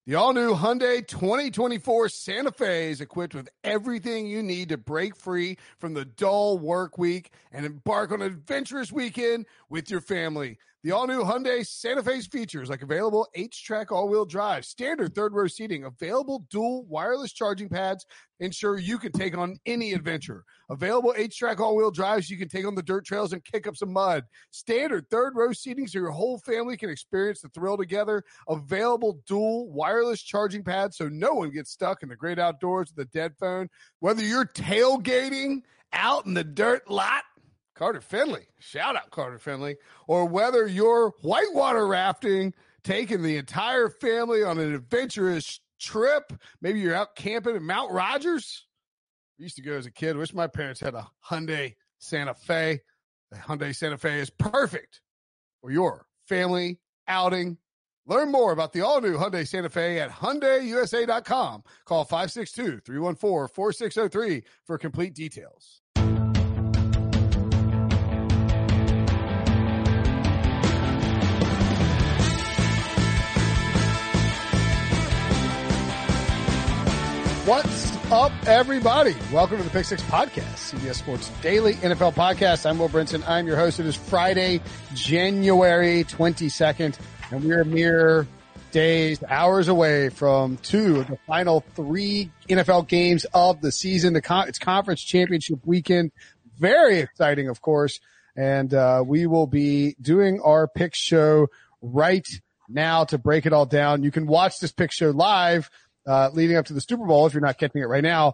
The all-new Hyundai 2024 Santa Fe is equipped with everything you need to break free from the dull work week and embark on an adventurous weekend with your family. The all-new Hyundai Santa Fe's features like available H-Track all-wheel drive, standard third-row seating, available dual wireless charging pads, ensure you can take on any adventure. Available H-Track all-wheel drives, you can take on the dirt trails and kick up some mud. Standard third-row seating so your whole family can experience the thrill together. Available dual wireless charging pads so no one gets stuck in the great outdoors with a dead phone. Whether you're tailgating out in the dirt lot, Carter Finley, shout out Carter Finley, or whether you're whitewater rafting, taking the entire family on an adventurous trip, maybe you're out camping at Mount Rogers. I used to go as a kid. Wish my parents had a Hyundai Santa Fe. The Hyundai Santa Fe is perfect for your family outing. Learn more about the all-new Hyundai Santa Fe at HyundaiUSA.com. Call 562-314-4603 for complete details. What's up, everybody? Welcome to the Pick Six Podcast, CBS Sports Daily NFL Podcast. I'm Will Brinson. I'm your host. It is Friday, January 22nd, and we are mere days, hours away from two of the final three NFL games of the season. It's conference championship weekend. Very exciting, of course, and we will be doing our pick show right now to break it all down. You can watch this pick show live leading up to the Super Bowl, if you're not catching it right now,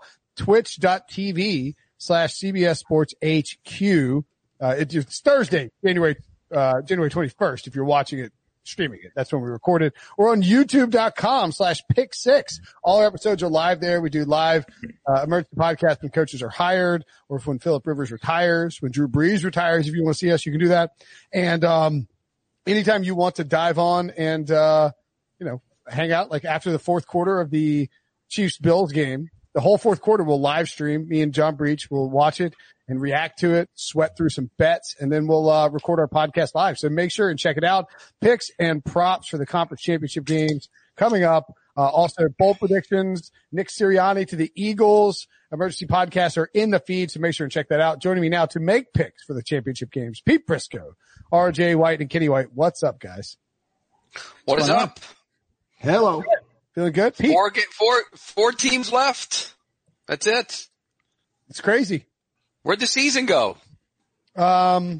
twitch.tv/CBS Sports HQ. It's Thursday, January 21st, if you're watching it, streaming it. That's when we record it. Or on youtube.com/pick6. All our episodes are live there. We do live emergency podcasts when coaches are hired, or when Phillip Rivers retires, when Drew Brees retires. If you want to see us, you can do that. And anytime you want to dive on and hang out, like after the fourth quarter of the Chiefs-Bills game, the whole fourth quarter we'll live stream. Me and John Breach will watch it and react to it, sweat through some bets, and then we'll record our podcast live. So make sure and check it out. Picks and props for the conference championship games coming up. Also, bowl predictions, Nick Sirianni to the Eagles. Emergency podcasts are in the feed, so make sure and check that out. Joining me now to make picks for the championship games, Pete Prisco, RJ White, and Kenny White. What's up, guys? What is up? Hello. Feeling good? Pete? Four teams left. That's it. It's crazy. Where'd the season go? Fast?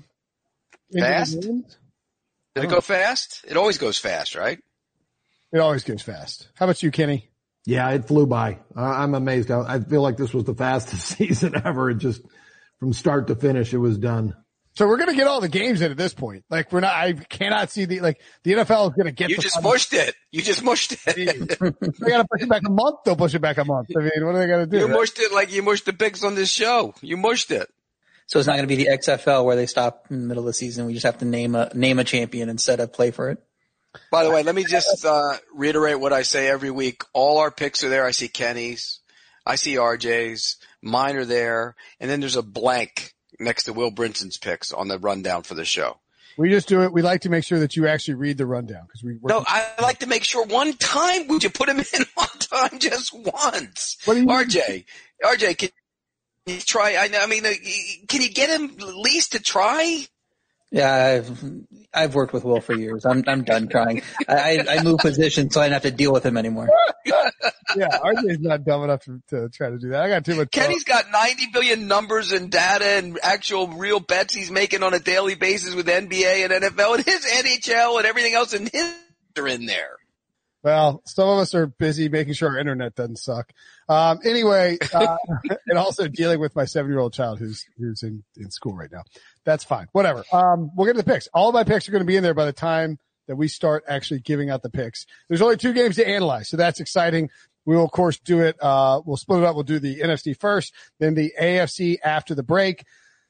Did it go fast? It always goes fast, right? It always goes fast. How about you, Kenny? Yeah, it flew by. I'm amazed. I feel like this was the fastest season ever. It just, from start to finish, it was done. So we're going to get all the games in at this point. Like I cannot see the NFL is going to get You just mushed it. You just mushed it. They got to push it back a month. They'll push it back a month. I mean, what are they going to do? You mushed it like you mushed the picks on this show. You mushed it. So it's not going to be the XFL where they stop in the middle of the season. We just have to name a champion instead of play for it. By the way, let me just reiterate what I say every week. All our picks are there. I see Kenny's. I see RJ's. Mine are there. And then there's a blank next to Will Brinson's picks on the rundown for the show. We just do it. We like to make sure that you actually read the rundown because I like to make sure one time. Would you put him in one time, just once? RJ, can you try? I mean, can you get him at least to try? Yeah, I've worked with Will for years. I'm done trying. I moved positions so I don't have to deal with him anymore. Yeah, RJ's not dumb enough to try to do that. I got too much. Kenny's got 90 billion numbers and data and actual real bets he's making on a daily basis with NBA and NFL and his NHL and everything else, and his are in there. Well, some of us are busy making sure our internet doesn't suck. Anyway, and also dealing with my 7-year-old child who's in school right now. That's fine. Whatever. We'll get to the picks. All of my picks are going to be in there by the time that we start actually giving out the picks. There's only 2 games to analyze, so that's exciting. We will, of course, do it. We'll split it up. We'll do the NFC first, then the AFC after the break.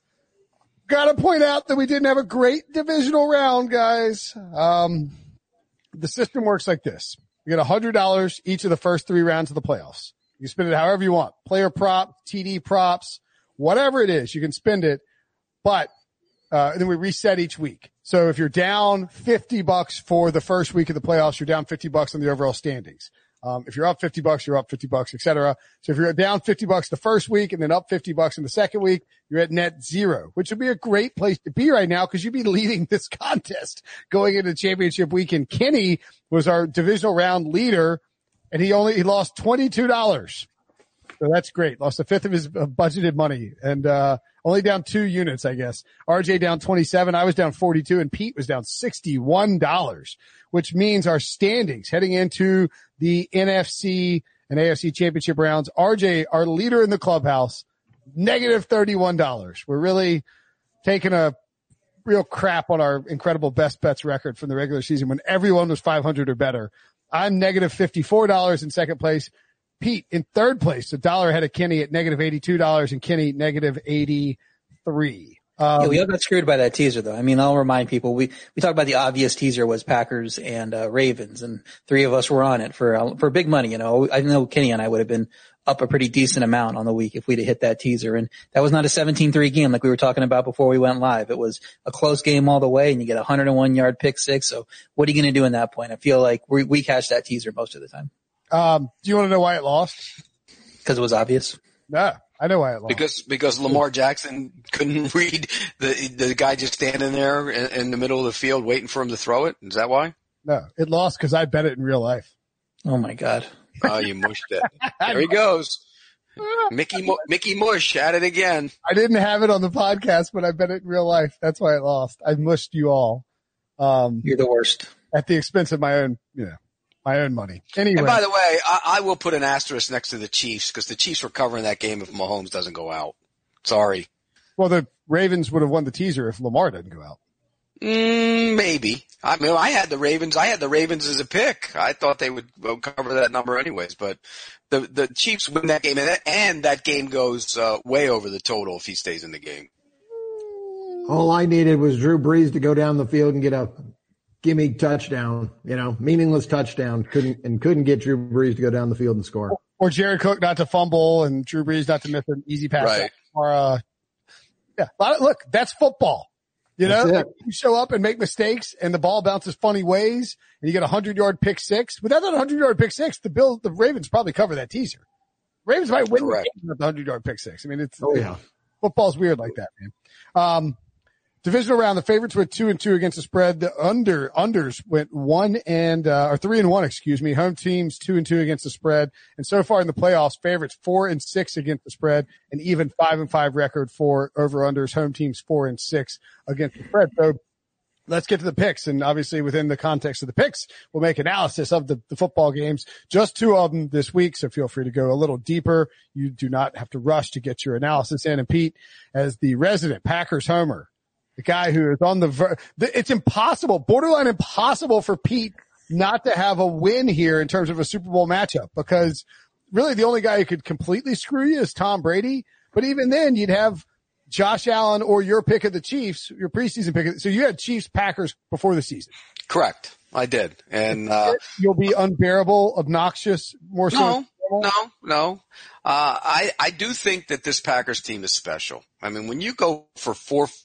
Got to point out that we didn't have a great divisional round, guys. The system works like this. You get $100 each of the first 3 rounds of the playoffs. You spend it however you want. Player prop, TD props, whatever it is, you can spend it. But then we reset each week. So if you're down $50 for the first week of the playoffs, you're down $50 on the overall standings. If you're up $50, you're up $50, et cetera. So if you're down $50 the first week and then up $50 in the second week, you're at net zero, which would be a great place to be right now because you'd be leading this contest going into championship weekend. Kenny was our divisional round leader and he lost $22. So that's great. Lost a fifth of his budgeted money and, only down 2 units, I guess. RJ down 27. I was down 42 and Pete was down $61, which means our standings heading into the NFC and AFC championship rounds. RJ, our leader in the clubhouse, negative $31. We're really taking a real crap on our incredible best bets record from the regular season when everyone was 500 or better. I'm negative $54 in second place. Pete in third place, a dollar ahead of Kenny at negative $82 and Kenny negative 83. Yeah, we all got screwed by that teaser though. I mean, I'll remind people, we talked about the obvious teaser was Packers and Ravens and 3 of us were on it for big money. You know, I know Kenny and I would have been up a pretty decent amount on the week if we'd have hit that teaser. And that was not a 17-3 game like we were talking about before we went live. It was a close game all the way and you get a 101-yard pick six. So what are you going to do in that point? I feel like we catch that teaser most of the time. Do you want to know why it lost? Because it was obvious. No, I know why it lost. Because Lamar Jackson couldn't read the guy just standing there in the middle of the field waiting for him to throw it. Is that why? No, it lost because I bet it in real life. Oh my God. Oh, you mushed it. There he goes. Mickey Mush at it again. I didn't have it on the podcast, but I bet it in real life. That's why it lost. I mushed you all. You're the worst. At the expense of my own, my own money. Anyway. And by the way, I will put an asterisk next to the Chiefs because the Chiefs were covering that game if Mahomes doesn't go out. Sorry. Well, the Ravens would have won the teaser if Lamar didn't go out. Maybe. I mean, I had the Ravens as a pick. I thought they would cover that number anyways, but the Chiefs win that game and that game goes way over the total if he stays in the game. All I needed was Drew Brees to go down the field and get a gimme touchdown, meaningless touchdown. Couldn't get Drew Brees to go down the field and score. Or Jared Cook not to fumble and Drew Brees not to miss an easy pass. Right. Or, look, that's football. You show up and make mistakes and the ball bounces funny ways and you get a 100-yard pick six. Without that 100-yard pick six, the Ravens probably cover that teaser. Ravens might win the game with the 100-yard pick six. I mean, football's weird like that, man. Divisional round, the favorites went 2-2 against the spread. The unders went 3-1, Home teams 2-2 against the spread. And so far in the playoffs, favorites 4-6 against the spread, and even 5-5 record for over-unders. Home teams 4-6 against the spread. So let's get to the picks. And obviously within the context of the picks, we'll make analysis of the football games. Just 2 of them this week. So feel free to go a little deeper. You do not have to rush to get your analysis in. And Pete, as the resident Packers homer, the guy who is on it's impossible, borderline impossible for Pete not to have a win here in terms of a Super Bowl matchup because really the only guy who could completely screw you is Tom Brady. But even then you'd have Josh Allen or your pick of the Chiefs, your preseason pick. So you had Chiefs Packers before the season. Correct. I did. And, you'll be unbearable, obnoxious, more so. No. I do think that this Packers team is special. I mean, when you go for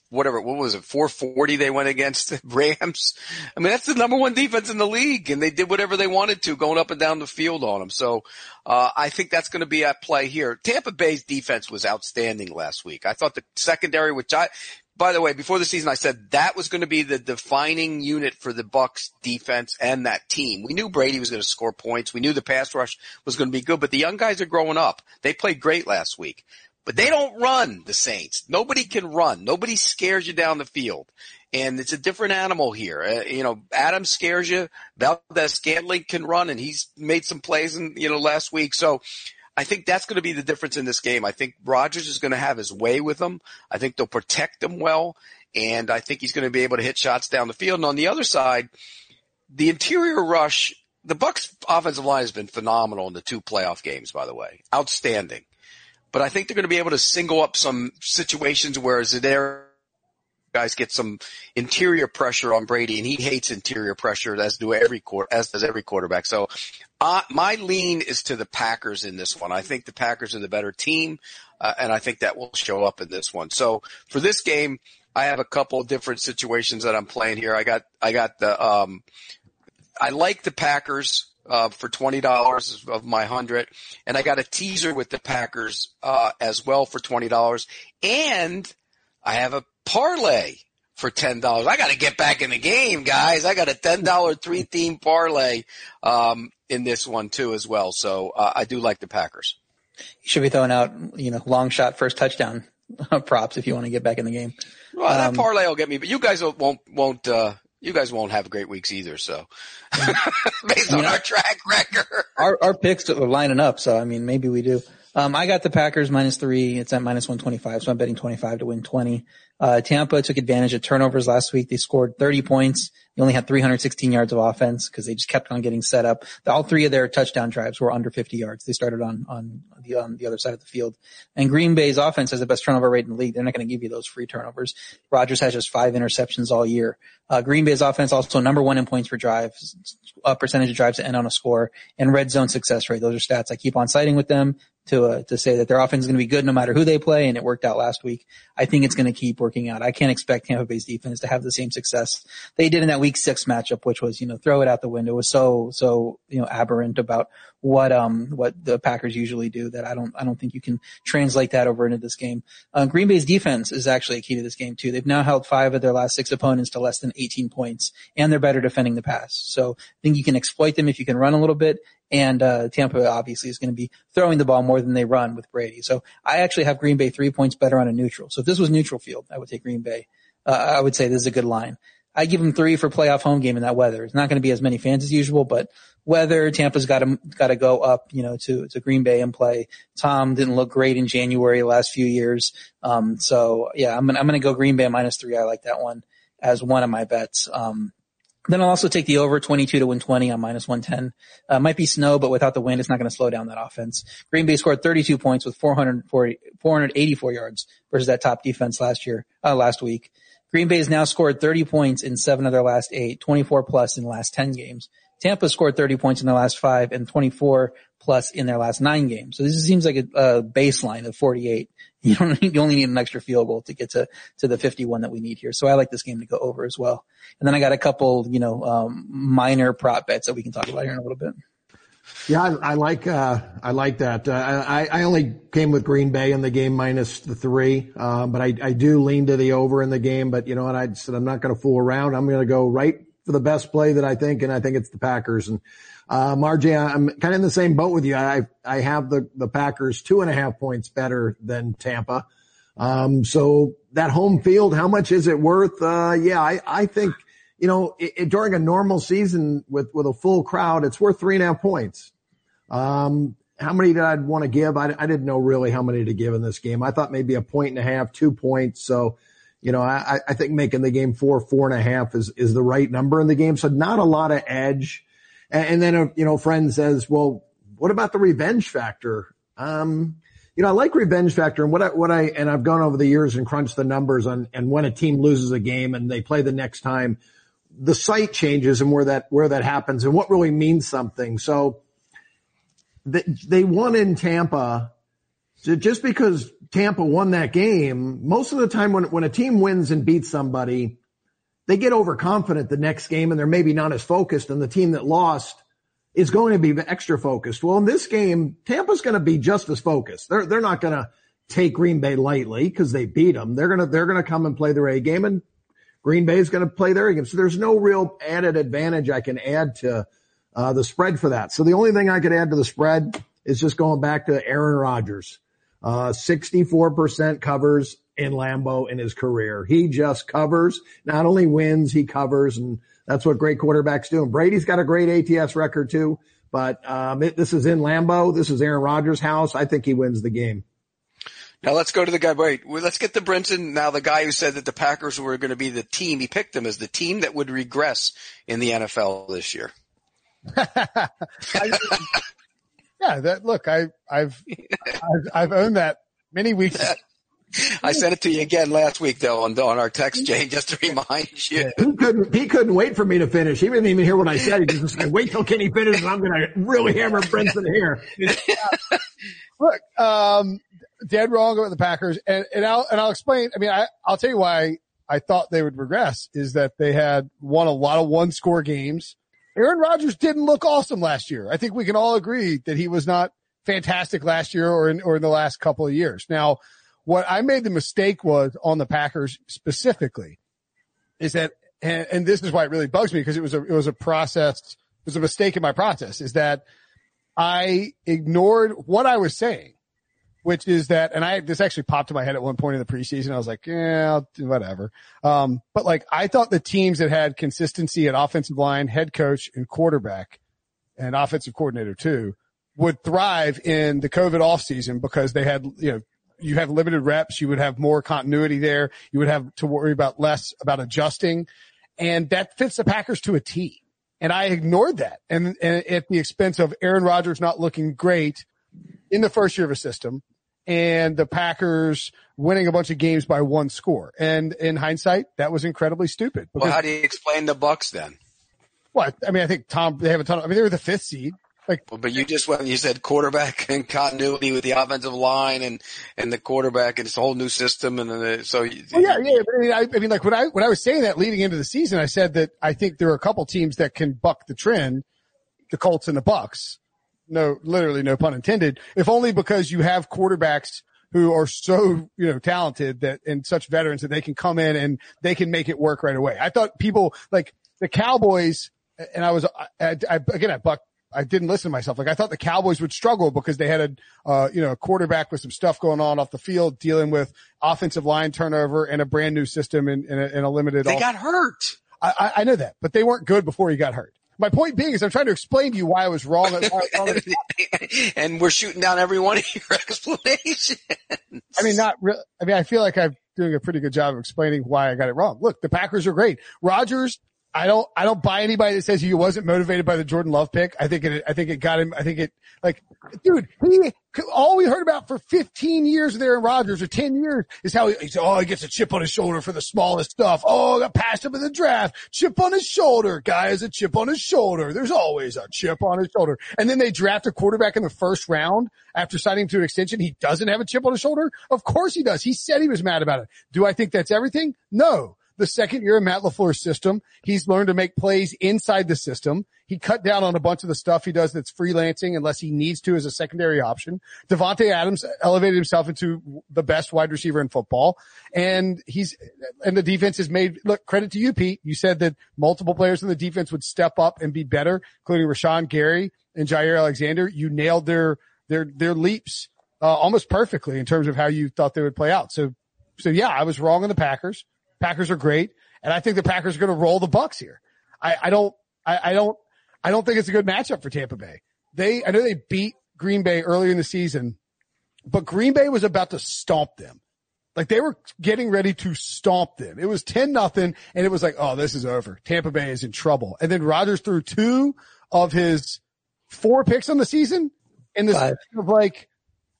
440 they went against the Rams. I mean, that's the number 1 defense in the league and they did whatever they wanted to going up and down the field on them. So, I think that's going to be at play here. Tampa Bay's defense was outstanding last week. I thought the secondary, by the way, before the season, I said that was going to be the defining unit for the Bucs defense and that team. We knew Brady was going to score points. We knew the pass rush was going to be good, but the young guys are growing up. They played great last week, but they don't run, the Saints. Nobody can run. Nobody scares you down the field. And it's a different animal here. Adams scares you. Valdez-Scantling can run, and he's made some plays last week. So I think that's going to be the difference in this game. I think Rodgers is going to have his way with them. I think they'll protect him well, and I think he's going to be able to hit shots down the field. And on the other side, the interior rush, the Bucs offensive line has been phenomenal in the 2 playoff games, by the way. Outstanding. But I think they're going to be able to single up some situations where Zidane guys get some interior pressure on Brady, and he hates interior pressure, as does every quarterback. So my lean is to the Packers in this one. I think the Packers are the better team, and I think that will show up in this one. So for this game, I have a couple of different situations that I'm playing here. I like the Packers for $20 of my 100, and I got a teaser with the Packers as well for $20, and I have a parlay for $10. I got to get back in the game, guys. I got a $10 3-team parlay in this one too as well. So I do like the Packers. You should be throwing out, long shot first touchdown props if you want to get back in the game. Well, that parlay will get me, but you guys won't you guys won't have great weeks either. So based on our track record, our picks are lining up. So, maybe we do. I got the Packers -3. It's at -125. So I'm betting 25 to win 20. Tampa took advantage of turnovers last week. They scored 30 points. They only had 316 yards of offense because they just kept on getting set up. All three of their touchdown drives were under 50 yards. They started on the other side of the field. And Green Bay's offense has the best turnover rate in the league. They're not going to give you those free turnovers. Rodgers has just 5 interceptions all year. Green Bay's offense also number 1 in points per drive, percentage of drives to end on a score, and red zone success rate. Those are stats I keep on citing with them to say that their offense is going to be good no matter who they play, and it worked out last week. I think it's going to keep working out. I can't expect Tampa Bay's defense to have the same success they did in that week 6 matchup, which was, throw it out the window. It was so aberrant about what the Packers usually do that I don't think you can translate that over into this game. Green Bay's defense is actually a key to this game too. They've now held 5 of their last 6 opponents to less than 18 points, and they're better defending the pass. So I think you can exploit them if you can run a little bit. And Tampa obviously is going to be throwing the ball more than they run with Brady. So I actually have Green Bay 3 points better on a neutral. So if this was neutral field, I would take Green Bay. I would say this is a good line. I give them 3 for playoff home game in that weather. It's not going to be as many fans as usual, but weather, Tampa's got to go up, to Green Bay and play. Tom didn't look great in January the last few years. So yeah, I'm going to go Green Bay -3. I like that one as one of my bets. Then I'll also take the over 22 to win 20 on -110. Might be snow, but without the wind, it's not going to slow down that offense. Green Bay scored 32 points with 484 yards versus that top defense last week. Green Bay has now scored 30 points in 7 of their last 8, 24 plus in the last 10 games. Tampa scored 30 points in their last 5 and 24 plus in their last 9 games. So this seems like a baseline of 48. You only need an extra field goal to get to the 51 that we need here. So I like this game to go over as well. And then I got a couple, minor prop bets that we can talk about here in a little bit. Yeah, I like that. I only came with Green Bay in the game -3. But I do lean to the over in the game. But you know what? I said I'm not going to fool around. I'm going to go right for the best play that I think, and I think it's the Packers. And, RJ, I'm kind of in the same boat with you. I have the Packers 2.5 points better than Tampa. So that home field, how much is it worth? I think, during a normal season with a full crowd, it's worth 3.5 points. How many did I want to give? I didn't know really how many to give in this game. I thought maybe 1.5, 2 points. So, I think making the game 4.5 is the right number in the game. So not a lot of edge. And then, a friend says, well, what about the revenge factor? I like revenge factor, and I've gone over the years and crunched the numbers and when a team loses a game and they play the next time, the site changes and where that happens and what really means something. So they won in Tampa. So just because Tampa won that game, most of the time when a team wins and beats somebody, they get overconfident the next game and they're maybe not as focused, and the team that lost is going to be extra focused. Well, in this game, Tampa's going to be just as focused. They're not going to take Green Bay lightly because they beat them. They're going to come and play their A game, and Green Bay is going to play their A game. So there's no real added advantage I can add to the spread for that. So the only thing I could add to the spread is just going back to Aaron Rodgers. 64% covers in Lambeau in his career. He just covers, not only wins, he covers, and that's what great quarterbacks do. And Brady's got a great ATS record too, but this is in Lambeau. This is Aaron Rodgers' house. I think he wins the game. Now let's go to the guy. Let's get to Brinson. Now the guy who said that the Packers were going to be the team, he picked them as the team that would regress in the NFL this year. I've owned that many weeks. I sent it to you again last week, though, on our text chain, just to remind you. He couldn't wait for me to finish. He didn't even hear what I said. He just said, "Wait till Kenny finishes. I'm going to really hammer Brinson here." Look, dead wrong about the Packers, and I'll explain. I mean, I'll tell you why I thought they would regress is that they had won a lot of one-score games. Aaron Rodgers didn't look awesome last year. I think we can all agree that he was not fantastic last year or in the last couple of years. Now, what I made the mistake was on the Packers specifically is that, and this is why it really bugs me because it was a process, it was a mistake in my process, is that I ignored what I was saying, which is that, and this actually popped in my head at one point in the preseason. I was like, yeah, whatever. But like, I thought the teams that had consistency at offensive line, head coach, and quarterback, and offensive coordinator too, would thrive in the COVID offseason because they had, you have limited reps. You would have more continuity there. You would have to worry about less about adjusting. And that fits the Packers to a T. And I ignored that. And at the expense of Aaron Rodgers not looking great in the first year of a system and the Packers winning a bunch of games by one score. And in hindsight, that was incredibly stupid. Well, how do you explain the Bucs then? Well, I mean, I think they have a ton of, they were the 5th seed. But you just went and you said quarterback and continuity with the offensive line and the quarterback and it's a whole new system. And then I mean, like when I was saying that leading into the season, I said that I think there are a couple teams that can buck the trend, the Colts and the Bucs. No, literally no pun intended. If only because you have quarterbacks who are so, talented that and such veterans that they can come in and they can make it work right away. I thought people like the Cowboys and I didn't listen to myself. Like I thought the Cowboys would struggle because they had a quarterback with some stuff going on off the field, dealing with offensive line turnover and a brand new system in a limited. They got hurt. I know that, but they weren't good before he got hurt. My point being is I'm trying to explain to you why I was wrong. And we're shooting down every one of your explanations. I mean, not really. I mean, I feel like I'm doing a pretty good job of explaining why I got it wrong. Look, the Packers are great. Rodgers, I don't buy anybody that says he wasn't motivated by the Jordan Love pick. I think it got him. Dude, all we heard about for 15 years there in Rodgers or 10 years is how he gets a chip on his shoulder for the smallest stuff. Oh, got passed up in the draft. Chip on his shoulder. Guy has a chip on his shoulder. There's always a chip on his shoulder. And then they draft a quarterback in the first round after signing him to an extension. He doesn't have a chip on his shoulder. Of course he does. He said he was mad about it. Do I think that's everything? No. The second year of Matt LaFleur's system, he's learned to make plays inside the system. He cut down on a bunch of the stuff he does that's freelancing unless he needs to as a secondary option. Davante Adams elevated himself into the best wide receiver in football. And the defense has look, credit to you, Pete. You said that multiple players in the defense would step up and be better, including Rashawn Gary and Jair Alexander. You nailed their leaps, almost perfectly in terms of how you thought they would play out. So yeah, I was wrong on the Packers. Packers are great, and I think the Packers are going to roll the Bucs here. I don't think it's a good matchup for Tampa Bay. I know they beat Green Bay earlier in the season, but Green Bay was about to stomp them. Like they were getting ready to stomp them. It was 10-0, and it was like, oh, this is over. Tampa Bay is in trouble. And then Rodgers threw 2 of his 4 picks on the season in this of like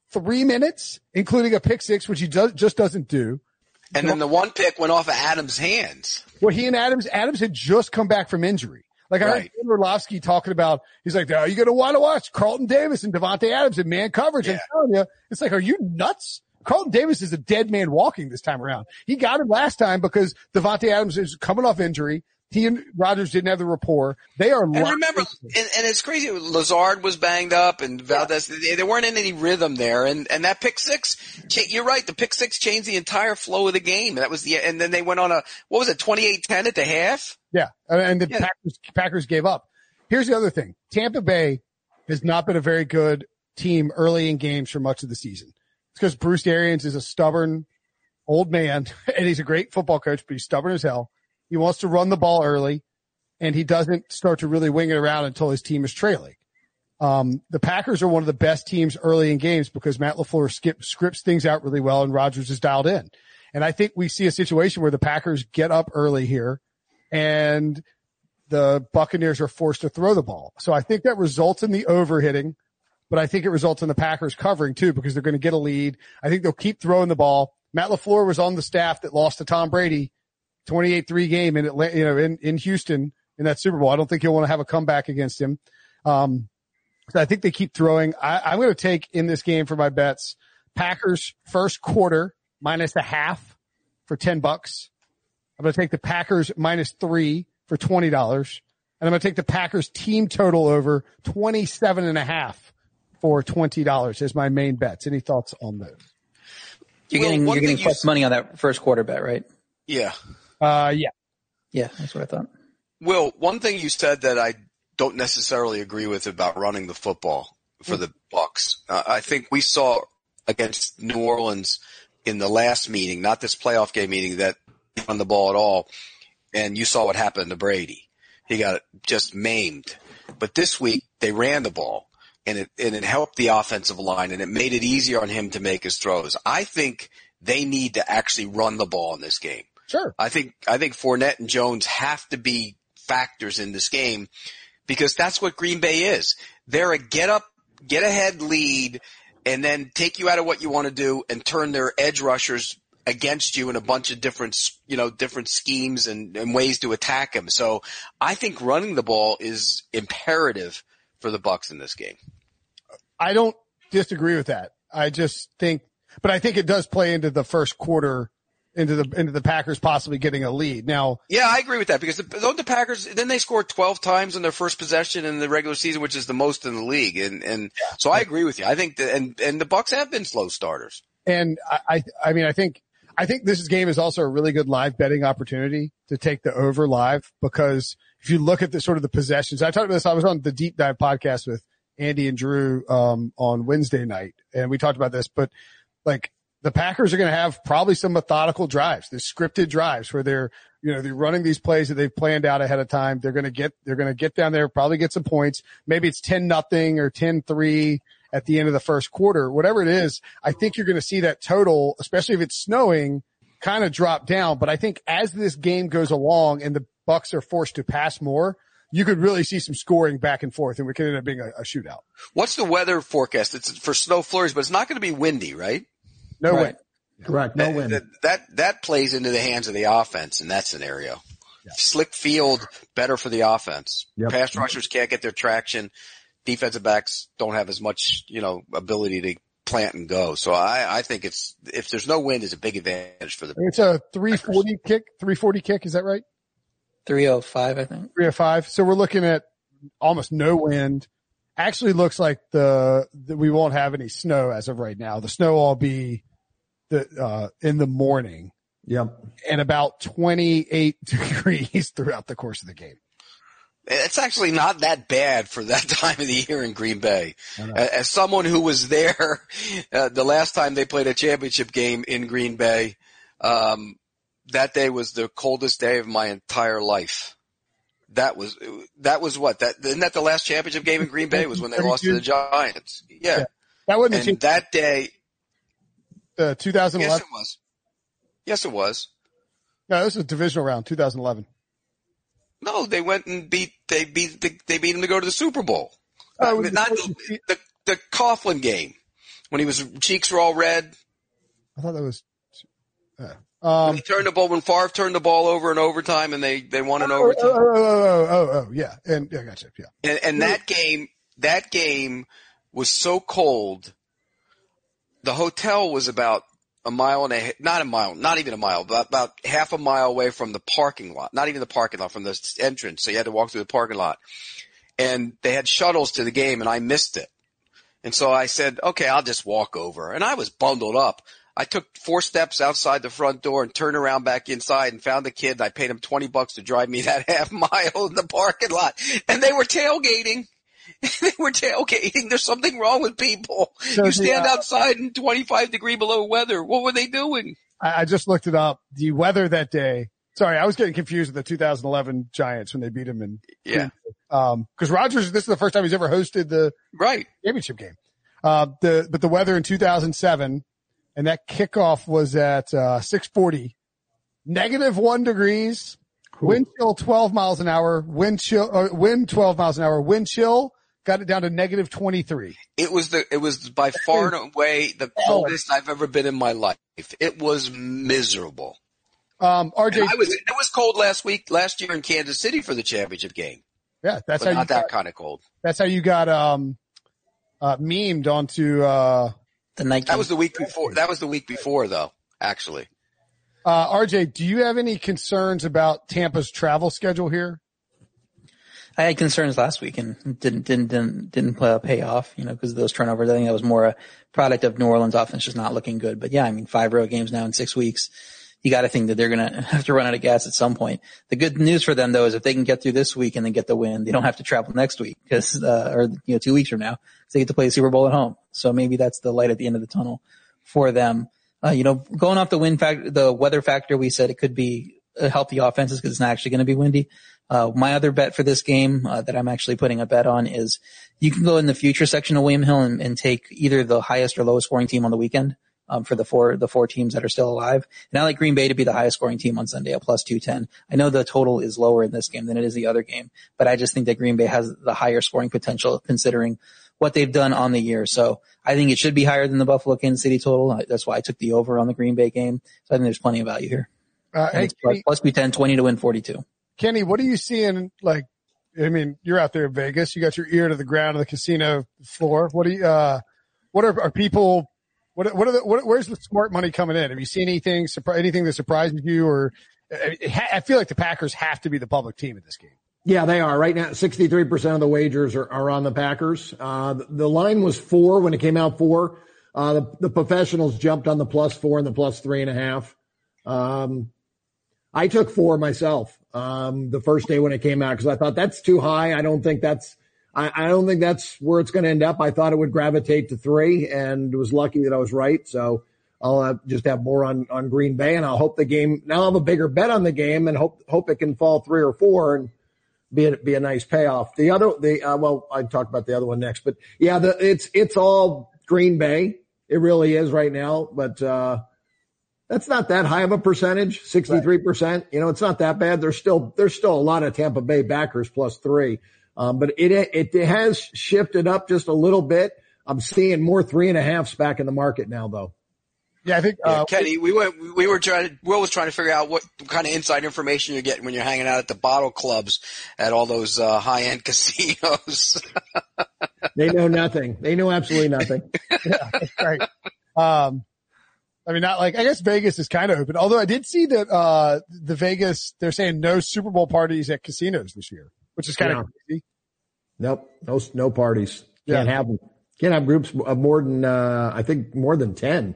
3 minutes, including a pick 6, which he just doesn't do. And then the one pick went off of Adams' hands. Well, he and Adams had just come back from injury. Like I heard Dan Orlovsky talking about, he's like, oh, you're going to want to watch Carlton Davis and Davante Adams in man coverage. Yeah. I'm telling you, it's like, are you nuts? Carlton Davis is a dead man walking this time around. He got him last time because Davante Adams is coming off injury. He and Rodgers didn't have the rapport. They are. And remember, and it's crazy. Lazard was banged up, and Valdez. They weren't in any rhythm there. And that pick 6, you're right. The pick 6 changed the entire flow of the game. That was and then they went on 28-10 at the half. Yeah, and the Packers gave up. Here's the other thing: Tampa Bay has not been a very good team early in games for much of the season. It's because Bruce Arians is a stubborn old man, and he's a great football coach, but he's stubborn as hell. He wants to run the ball early, and he doesn't start to really wing it around until his team is trailing. The Packers are one of the best teams early in games because Matt LaFleur scripts things out really well, and Rodgers is dialed in. And I think we see a situation where the Packers get up early here, and the Buccaneers are forced to throw the ball. So I think that results in the overhitting, but I think it results in the Packers covering too because they're going to get a lead. I think they'll keep throwing the ball. Matt LaFleur was on the staff that lost to Tom Brady 28-3 game in Atlanta, in Houston in that Super Bowl. I don't think he'll want to have a comeback against him. So I think they keep throwing. I'm going to take in this game for my bets, Packers first quarter -0.5 for $10. I'm going to take the Packers -3 for $20. And I'm going to take the Packers team total over 27.5 for $20 as my main bets. Any thoughts on those? You're getting plus money on that first quarter bet, right? Yeah. Yeah. Yeah, that's what I thought. Will, one thing you said that I don't necessarily agree with about running the football for the Bucks. I think we saw against New Orleans in the last meeting, not this playoff game meeting, that he run the ball at all. And you saw what happened to Brady. He got just maimed. But this week they ran the ball and it helped the offensive line and it made it easier on him to make his throws. I think they need to actually run the ball in this game. Sure. I think Fournette and Jones have to be factors in this game because that's what Green Bay is. They're a get ahead lead and then take you out of what you want to do and turn their edge rushers against you in a bunch of different schemes and ways to attack him. So I think running the ball is imperative for the Bucks in this game. I don't disagree with that. I think it does play into the first quarter, into the Packers possibly getting a lead. Now, yeah, I agree with that because don't the Packers, then they scored 12 times in their first possession in the regular season, which is the most in the league. And so I agree with you. I think that, and the Bucks have been slow starters. And I think this game is also a really good live betting opportunity to take the over live because if you look at the sort of the possessions, I talked about this, I was on the Deep Dive podcast with Andy and Drew, on Wednesday night and we talked about this, but like the Packers are going to have probably some methodical drives, the scripted drives where they're running these plays that they've planned out ahead of time. They're going to get down there, probably get some points. Maybe it's 10-0 or 10-3 at the end of the first quarter, whatever it is. I think you're going to see that total, especially if it's snowing, kind of drop down. But I think as this game goes along and the Bucks are forced to pass more, you could really see some scoring back and forth and we could end up being a shootout. What's the weather forecast? It's for snow flurries, but it's not going to be windy, right? No wind. Correct. No wind. That plays into the hands of the offense in that scenario. Yeah. Slick field, better for the offense. Yep. Pass rushers can't get their traction. Defensive backs don't have as much, ability to plant and go. So I think if there's no wind, it's a big advantage for the. It's a 340 kick. 340 kick. Is that right? 305, I think. 305. So we're looking at almost no wind. Actually looks like we won't have any snow as of right now. The snow will be in the morning. Yep. And about 28 degrees throughout the course of the game. It's actually not that bad for that time of the year in Green Bay. As someone who was there the last time they played a championship game in Green Bay, that day was the coldest day of my entire life. That was what? Isn't that the last championship game in Green Bay was when they lost to the Giants? Yeah. That wasn't and that day. 2011. Yes, it was. Yes, it was. No, this was a divisional round, 2011. No, they went and beat them to go to the Super Bowl. Oh, not the Coughlin game when cheeks were all red. I thought that was. When Favre turned the ball over in overtime and they won in overtime. Yeah. And yeah, gotcha. Yeah. And that game was so cold. The hotel was about a mile and not even a mile, but about half a mile away from the parking lot. Not even the parking lot, from the entrance. So you had to walk through the parking lot. And they had shuttles to the game and I missed it. And so I said, okay, I'll just walk over. And I was bundled up. I took 4 steps outside the front door and turned around back inside and found the kid. And I paid him $20 to drive me that half mile in the parking lot. And they were tailgating. There's something wrong with people. So you stand outside in 25 degree below weather. What were they doing? I just looked it up. The weather that day. Sorry, I was getting confused with the 2011 Giants when they beat them because Rodgers, this is the first time he's ever hosted the championship game. But the weather in 2007, and that kickoff was at 6:40, -1 degrees, wind chill 12 miles an hour, wind 12 miles an hour, wind chill got it down to -23. It was by far and away the coldest I've ever been in my life. It was miserable. RJ, it was cold last year in Kansas City for the championship game. Yeah, that's but how not that kind of cold. That's how you got memed onto the night. That was the week before. That was the week before, though. Actually, RJ, do you have any concerns about Tampa's travel schedule here? I had concerns last week and didn't pay off, because of those turnovers. I think that was more a product of New Orleans offense just not looking good. But yeah, I mean, 5 road games now in 6 weeks. You got to think that they're going to have to run out of gas at some point. The good news for them though is if they can get through this week and then get the win, they don't have to travel next week or 2 weeks from now, because they get to play the Super Bowl at home. So maybe that's the light at the end of the tunnel for them. Going off the weather factor, we said it could be help the offenses because it's not actually going to be windy. My other bet for this game that I'm actually putting a bet on is you can go in the future section of William Hill and take either the highest or lowest scoring team on the weekend. For the four teams that are still alive. And I like Green Bay to be the highest scoring team on Sunday at plus 210. I know the total is lower in this game than it is the other game, but I just think that Green Bay has the higher scoring potential considering what they've done on the year. So I think it should be higher than the Buffalo Kansas City total. That's why I took the over on the Green Bay game. So I think there's plenty of value here. Hey, Kenny, plus 210, 20 to win 42. Kenny, what are you seeing? You're out there in Vegas. You got your ear to the ground of the casino floor. Are people, where's the smart money coming in? Have you seen anything that surprises you? Or I feel like the Packers have to be the public team in this game. Yeah, they are right now. 63% of the wagers are on the Packers. The line was 4 when it came out 4. The professionals jumped on the +4 and the +3.5. I took 4 myself, the first day when it came out because I thought that's too high. I don't think that's where it's going to end up. I thought it would gravitate to 3 and was lucky that I was right. So I'll just have more on Green Bay and I'll hope the game, now I'll have a bigger bet on the game and hope it can fall 3 or 4 and be a nice payoff. I talked about the other one next, but yeah, it's all Green Bay. It really is right now, but, that's not that high of a percentage, 63%. Right. It's not that bad. There's still a lot of Tampa Bay backers +3. But it has shifted up just a little bit. I'm seeing more 3.5s back in the market now, though. Yeah, I think Kenny, Will was trying to figure out what kind of inside information you're getting when you're hanging out at the bottle clubs at all those high-end casinos. They know nothing. They know absolutely nothing. Yeah, that's right. I guess Vegas is kind of open. Although I did see that the Vegas, they're saying no Super Bowl parties at casinos this year, which is kind of crazy. Nope, no parties. Can't have them. Can't have groups of more than 10.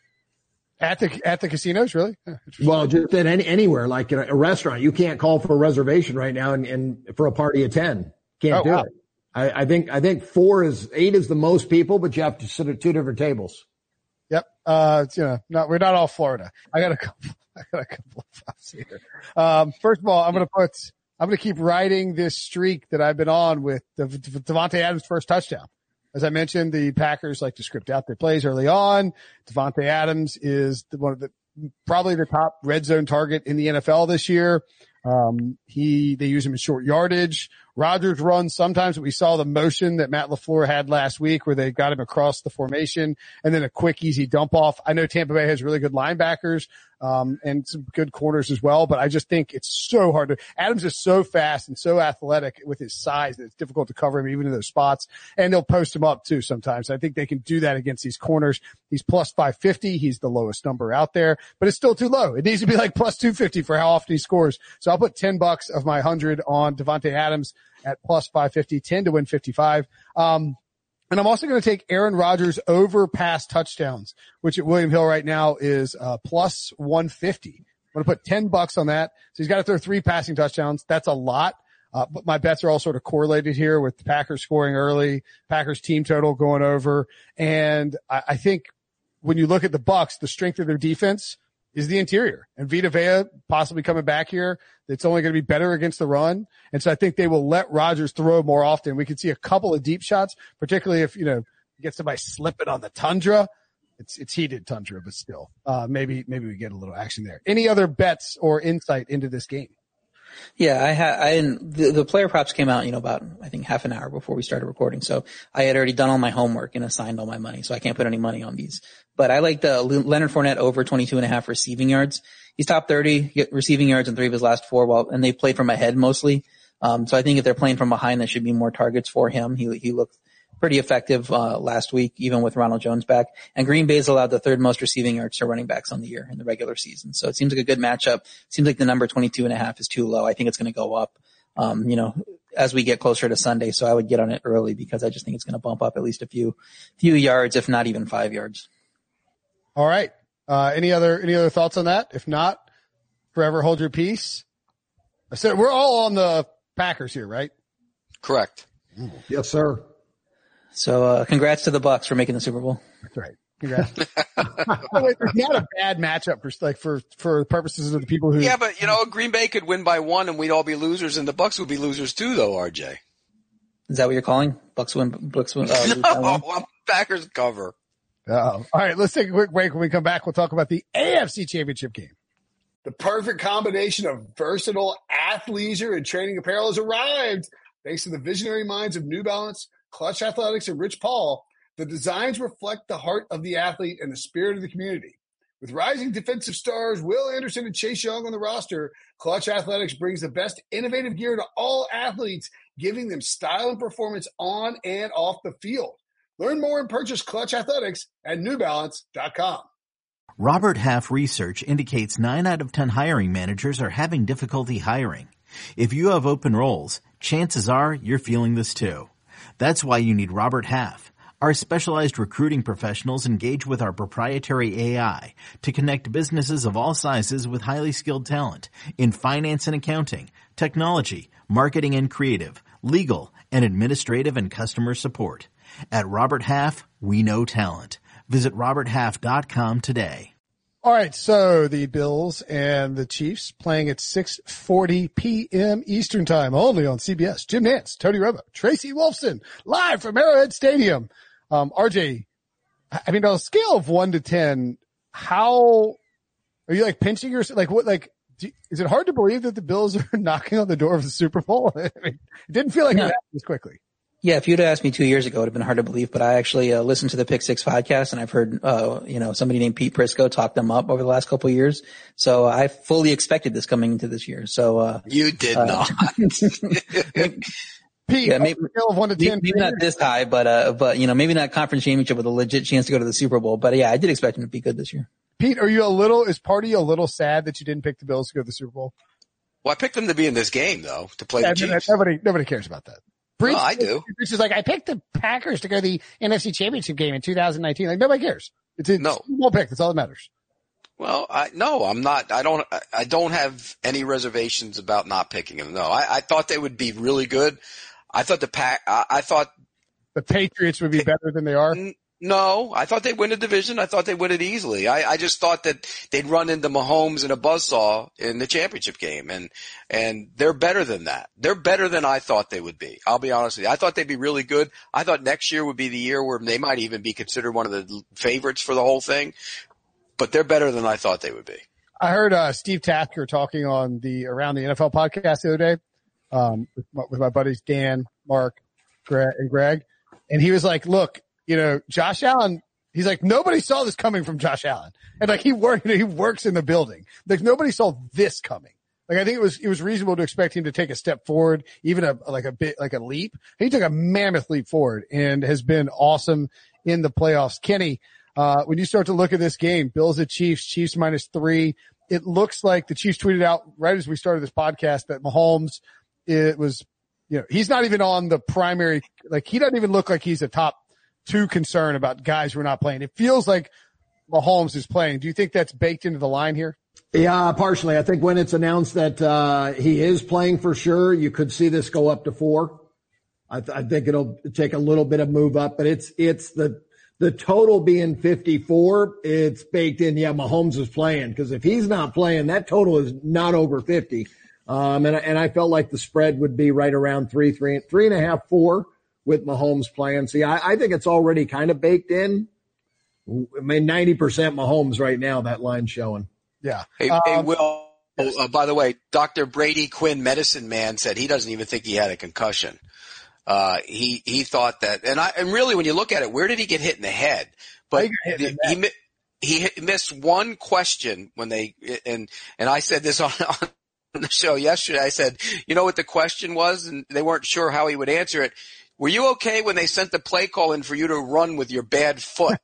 At the casinos, really? Well, just at anywhere, like in a restaurant, you can't call for a reservation right now and for a party of 10. Can't do it. I think 8 is the most people, but you have to sit at 2 different tables. Yep. We're not all Florida. I got a couple of thoughts here. First of all, I'm going to keep riding this streak that I've been on with Davante Adams' first touchdown. As I mentioned, the Packers like to script out their plays early on. Davante Adams is probably the top red zone target in the NFL this year. They use him in short yardage. Rodgers runs sometimes, but we saw the motion that Matt LaFleur had last week where they got him across the formation and then a quick, easy dump off. I know Tampa Bay has really good linebackers, and some good corners as well, but I just think it's so hard Adams is so fast and so athletic with his size that it's difficult to cover him even in those spots. And they'll post him up too sometimes. I think they can do that against these corners. He's plus 550. He's the lowest number out there, but it's still too low. It needs to be like plus 250 for how often he scores. So I'll put $10 of my 100 on Davante Adams at plus 550, 10 to win 55. And I'm also going to take Aaron Rodgers over pass touchdowns, which at William Hill right now is plus 150. I'm going to put $10 on that. So he's got to throw 3 passing touchdowns. That's a lot. But my bets are all sort of correlated here with the Packers scoring early, Packers team total going over. And I think when you look at the Bucs, the strength of their defense is the interior, and Vita Vea possibly coming back here. It's only going to be better against the run. And so I think they will let Rodgers throw more often. We could see a couple of deep shots, particularly if, you get somebody slipping on the tundra. It's heated tundra, but still, maybe we get a little action there. Any other bets or insight into this game? Yeah, the player props came out, about, I think half an hour before we started recording. So I had already done all my homework and assigned all my money. So I can't put any money on these, but I like the Leonard Fournette over 22.5 receiving yards. He's top 30 receiving yards in 3 of his last 4. And they played from ahead mostly. So I think if they're playing from behind, there should be more targets for him. He looked pretty effective, last week, even with Ronald Jones back. And Green Bay's allowed the 3rd most receiving yards to running backs on the year in the regular season. So it seems like a good matchup. Seems like the number 22.5 is too low. I think it's going to go up. as we get closer to Sunday. So I would get on it early because I just think it's going to bump up at least a few yards, if not even 5 yards. All right. Any other thoughts on that? If not, forever hold your peace. I said we're all on the Packers here, right? Correct. Yes, sir. So congrats to the Bucs for making the Super Bowl. That's right. Congrats. It's not a bad matchup for purposes of the people who. Yeah, but Green Bay could win by 1 and we'd all be losers, and the Bucs would be losers too, though. RJ. Is that what you're calling? Bucs win. No, Packers cover. All right, let's take a quick break. When we come back, we'll talk about the AFC Championship game. The perfect combination of versatile athleisure and training apparel has arrived. Thanks to the visionary minds of New Balance, Clutch Athletics, and Rich Paul, the designs reflect the heart of the athlete and the spirit of the community. With rising defensive stars Will Anderson and Chase Young on the roster, Clutch Athletics brings the best innovative gear to all athletes, giving them style and performance on and off the field. Learn more and purchase Clutch Athletics at newbalance.com. Robert Half research indicates 9 out of 10 hiring managers are having difficulty hiring. If you have open roles, chances are you're feeling this too. That's why you need Robert Half. Our specialized recruiting professionals engage with our proprietary AI to connect businesses of all sizes with highly skilled talent in finance and accounting, technology, marketing and creative, legal, and administrative and customer support. At Robert Half, we know talent. Visit roberthalf.com today. All right, so the Bills and the Chiefs playing at 6:40 p.m. Eastern Time, only on CBS. Jim Nantz, Tony Romo, Tracy Wolfson, live from Arrowhead Stadium. RJ, I mean, on a scale of 1 to 10, how are you pinching yourself? Is it hard to believe that the Bills are knocking on the door of the Super Bowl? I mean, it didn't feel like it happened this quickly. Yeah, if you'd asked me 2 years ago, it would have been hard to believe, but I actually listened to the Pick Six podcast, and I've heard, somebody named Pete Prisco talk them up over the last couple of years. So I fully expected this coming into this year. So, you did not. Pete, yeah, maybe, scale of 1 to 10. Maybe not this high, but maybe not conference championship with a legit chance to go to the Super Bowl. But yeah, I did expect him to be good this year. Pete, is part of you a little sad that you didn't pick the Bills to go to the Super Bowl? Well, I picked them to be in this game, though, to play the Chiefs. Nobody cares about that. Well, I do. Breach is like, I picked the Packers to go to the NFC Championship game in 2019. Like, nobody cares. It's a small pick. That's all that matters. Well, I'm not. I don't have any reservations about not picking them. No, I thought they would be really good. I thought the Patriots would be better than they are. No, I thought they'd win the division. I thought they'd win it easily. I just thought that they'd run into Mahomes and a buzzsaw in the championship game, and they're better than that. They're better than I thought they would be. I'll be honest with you. I thought they'd be really good. I thought next year would be the year where they might even be considered one of the favorites for the whole thing, but they're better than I thought they would be. I heard Steve Tasker talking on the Around the NFL podcast the other day with my buddies Dan, Mark, and Greg, and he was like, look, Josh Allen, he's like, nobody saw this coming from Josh Allen. And he works in the building. Like, nobody saw this coming. Like, I think it was reasonable to expect him to take a step forward, even a leap. He took a mammoth leap forward and has been awesome in the playoffs. Kenny, when you start to look at this game, Bills at Chiefs -3, it looks like the Chiefs tweeted out right as we started this podcast that Mahomes, he's not even on the primary, he doesn't even look like he's a top 2 concern about guys who are not playing. It feels like Mahomes is playing. Do you think that's baked into the line here? Yeah, partially. I think when it's announced that he is playing for sure, you could see this go up to 4. I think it'll take a little bit of move up, but it's the total being 54. It's baked in. Yeah, Mahomes is playing, because if he's not playing, that total is not over 50. And I felt like the spread would be right around 3.5, 4. With Mahomes playing. See, I think it's already kind of baked in. I mean, 90% Mahomes right now, that line's showing. Yeah. Hey, Will, by the way, Dr. Brady Quinn, medicine man, said he doesn't even think he had a concussion. He thought that, and really when you look at it, where did he get hit in the head? But he missed one question when and I said this on the show yesterday. I said, you know what the question was? And they weren't sure how he would answer it. Were you okay when they sent the play call in for you to run with your bad foot?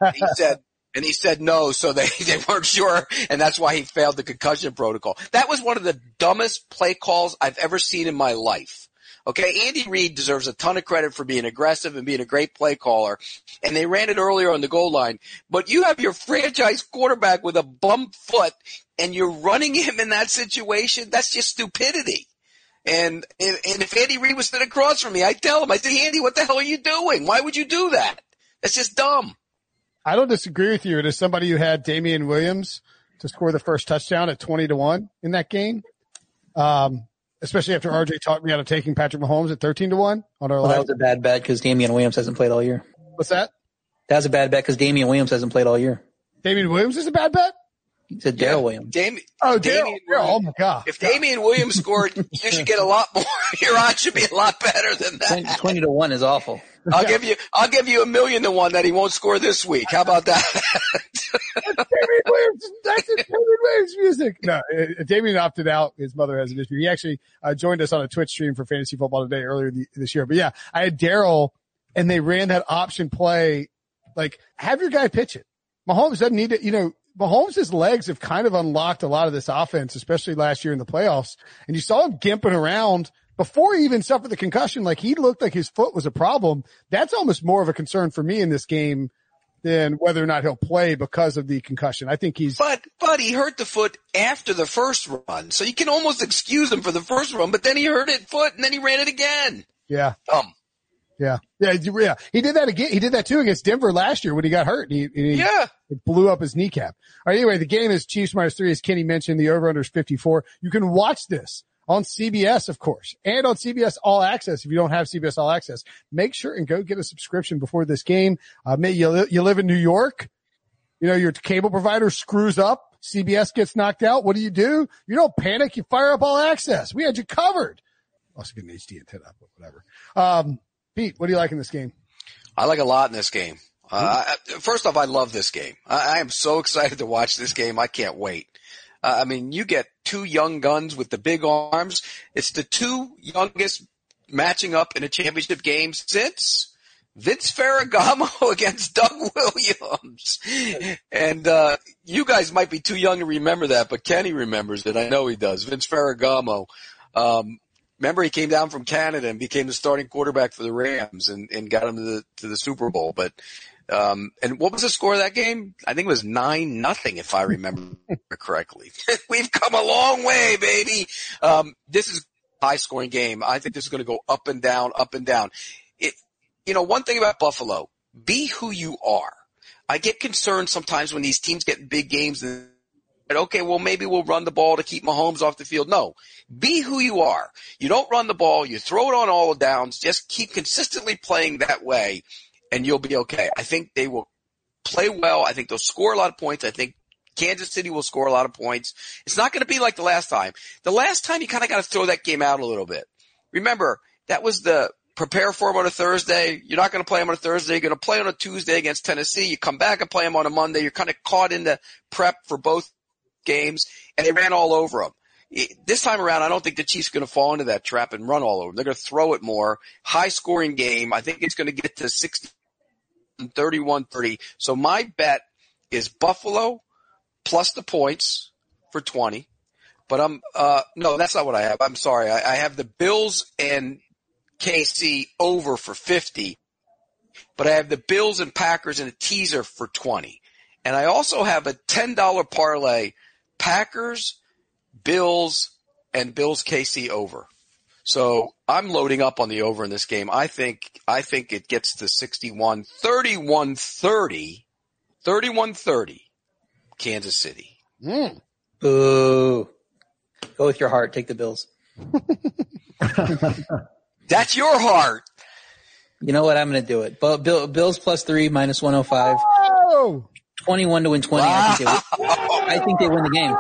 He said no, so they weren't sure, and that's why he failed the concussion protocol. That was one of the dumbest play calls I've ever seen in my life. Okay, Andy Reid deserves a ton of credit for being aggressive and being a great play caller, and they ran it earlier on the goal line. But you have your franchise quarterback with a bum foot, and you're running him in that situation. That's just stupidity. And if Andy Reid was sitting across from me, I'd tell him, I say, Andy, what the hell are you doing? Why would you do that? That's just dumb. I don't disagree with you. And as somebody who had Damian Williams to score the first touchdown at 20-1 in that game, especially after RJ taught me out of taking Patrick Mahomes at 13-1 on our that was a bad bet because Damian Williams hasn't played all year. What's that? That was a bad bet because Damian Williams hasn't played all year. Damian Williams is a bad bet? He said Darrell Williams. Damian Williams. Oh my God. If Damian Williams scored, you should get a lot more. Your odds should be a lot better than that. 20-1 is awful. I'll give you $1,000,000 that he won't score this week. How about that? That's Damian Williams. That's Damian Williams music. No, Damian opted out. His mother has an issue. He actually joined us on a Twitch stream for Fantasy Football Today earlier this year. But yeah, I had Darrell, and they ran that option play. Like, have your guy pitch it. Mahomes doesn't need it. Mahomes' legs have kind of unlocked a lot of this offense, especially last year in the playoffs. And you saw him gimping around before he even suffered the concussion. Like, he looked like his foot was a problem. That's almost more of a concern for me in this game than whether or not he'll play because of the concussion. I think he's. But he hurt the foot after the first run. So you can almost excuse him for the first run, but then he hurt it foot and then he ran it again. Yeah. Yeah. He did that again. He did that too against Denver last year when he got hurt. He blew up his kneecap. All right. Anyway, the game is Chiefs -3, as Kenny mentioned. The over-under is 54. You can watch this on CBS, of course, and on CBS All Access. If you don't have CBS All Access, make sure and go get a subscription before this game. Maybe you live in New York. Your cable provider screws up. CBS gets knocked out. What do? You don't panic. You fire up All Access. We had you covered. Also get an HD antenna, but whatever. Pete, what do you like in this game? I like a lot in this game. First off, I love this game. I am so excited to watch this game. I can't wait. You get two young guns with the big arms. It's the two youngest matching up in a championship game since Vince Ferragamo against Doug Williams. And you guys might be too young to remember that, but Kenny remembers it. I know he does. Vince Ferragamo. Remember, he came down from Canada and became the starting quarterback for the Rams and got him to the Super Bowl. But and what was the score of that game? I think it was 9-0, if I remember correctly. We've come a long way, baby. This is a high-scoring game. I think this is going to go up and down, up and down. One thing about Buffalo, be who you are. I get concerned sometimes when these teams get in big games and okay, well, maybe we'll run the ball to keep Mahomes off the field. No, be who you are. You don't run the ball. You throw it on all the downs. Just keep consistently playing that way, and you'll be okay. I think they will play well. I think they'll score a lot of points. I think Kansas City will score a lot of points. It's not going to be like the last time. The last time you kind of got to throw that game out a little bit. Remember, that was the prepare for him on a Thursday. You're not going to play him on a Thursday. You're going to play on a Tuesday against Tennessee. You come back and play him on a Monday. You're kind of caught in the prep for both games, and they ran all over them. This time around, I don't think the Chiefs are going to fall into that trap and run all over them. They're going to throw it more. High-scoring game. I think it's going to get to 31-30. So my bet is Buffalo plus the points for 20. But no, that's not what I have. I'm sorry. I have the Bills and KC over for 50. But I have the Bills and Packers in a teaser for 20. And I also have a $10 parlay, Packers, Bills, and Bills KC over. So I'm loading up on the over in this game. I think it gets to 61, 31-30, Kansas City. Boo. Go with your heart. Take the Bills. That's your heart. You know what? I'm going to do it. Bills +3 -105. Oh! 21 to win 20. Wow. I think they win the game.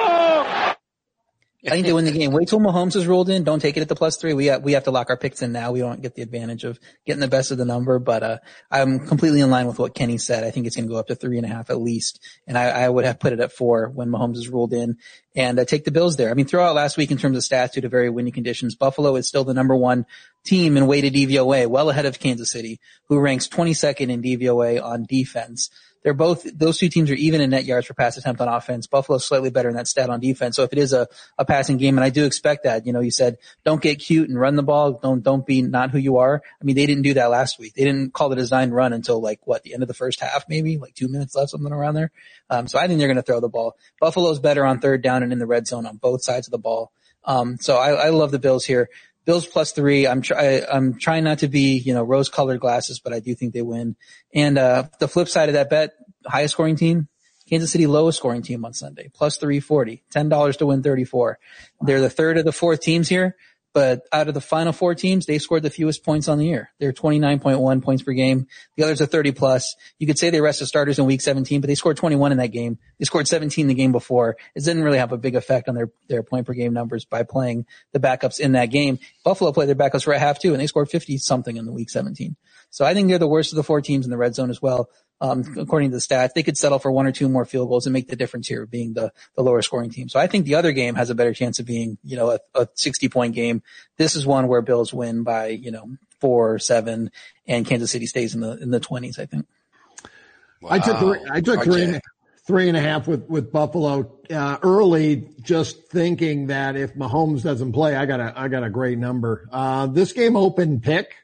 I think they win the game. Wait till Mahomes is rolled in. Don't take it at the +3. We have to lock our picks in now. We don't get the advantage of getting the best of the number, but I'm completely in line with what Kenny said. I think it's going to go up to 3.5 at least. And I would have put it at 4 when Mahomes is rolled in and take the Bills there. I mean, throughout last week in terms of stats due to very windy conditions, Buffalo is still the number 1 team in weighted DVOA, well ahead of Kansas City, who ranks 22nd in DVOA on defense. those two teams are even in net yards per pass attempt on offense. Buffalo's slightly better in that stat on defense. So if it is a passing game, and I do expect that, you said don't get cute and run the ball. Don't be not who you are. I mean, they didn't do that last week. They didn't call the design run until the end of the first half, maybe 2 minutes left, something around there. So I think they're going to throw the ball. Buffalo's better on third down and in the red zone on both sides of the ball. So I love the Bills here. Bills +3. I'm trying not to be, rose colored glasses, but I do think they win. And, the flip side of that bet, highest scoring team, Kansas City lowest scoring team on Sunday, +340, $10 to win 34. They're the third of the fourth teams here, but out of the final four teams, they scored the fewest points on the year. They're 29.1 points per game. The others are 30 plus. You could say they rested starters in week 17, but they scored 21 in that game. They scored 17 the game before. It didn't really have a big effect on their point per game numbers by playing the backups in that game. Buffalo played their backups for a half too, and they scored 50 something in the week 17. So I think they're the worst of the four teams in the red zone as well. According to the stats, they could settle for one or two more field goals and make the difference here being the lower scoring team. So I think the other game has a better chance of being, a 60 point game. This is one where Bills win by, 4 or 7 and Kansas City stays in the 20s, I think. Wow. I took 3.5 with Buffalo, early, just thinking that if Mahomes doesn't play, I got a great number. This game opened pick.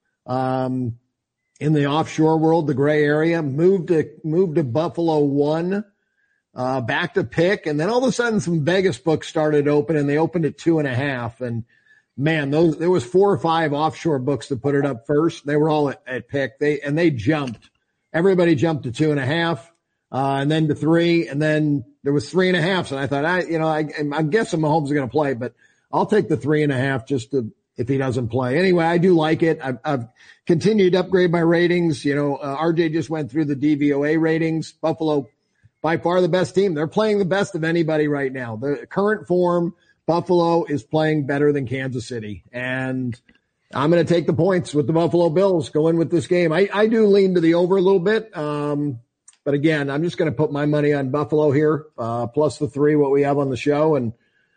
In the offshore world, the gray area, moved to Buffalo 1, back to pick. And then all of a sudden some Vegas books started open and they opened at 2.5. And man, there was 4 or 5 offshore books that put it up first. They were all at pick. They jumped. Everybody jumped to 2.5, and then to 3. And then there was 3.5. And I thought, I'm guessing Mahomes is going to play, but I'll take the 3.5 if he doesn't play. Anyway, I do like it. I've continued to upgrade my ratings. RJ just went through the DVOA ratings. Buffalo, by far the best team. They're playing the best of anybody right now. The current form, Buffalo is playing better than Kansas City. And I'm going to take the points with the Buffalo Bills, go in with this game. I do lean to the over a little bit. But again, I'm just going to put my money on Buffalo here, plus the 3, what we have on the show. And,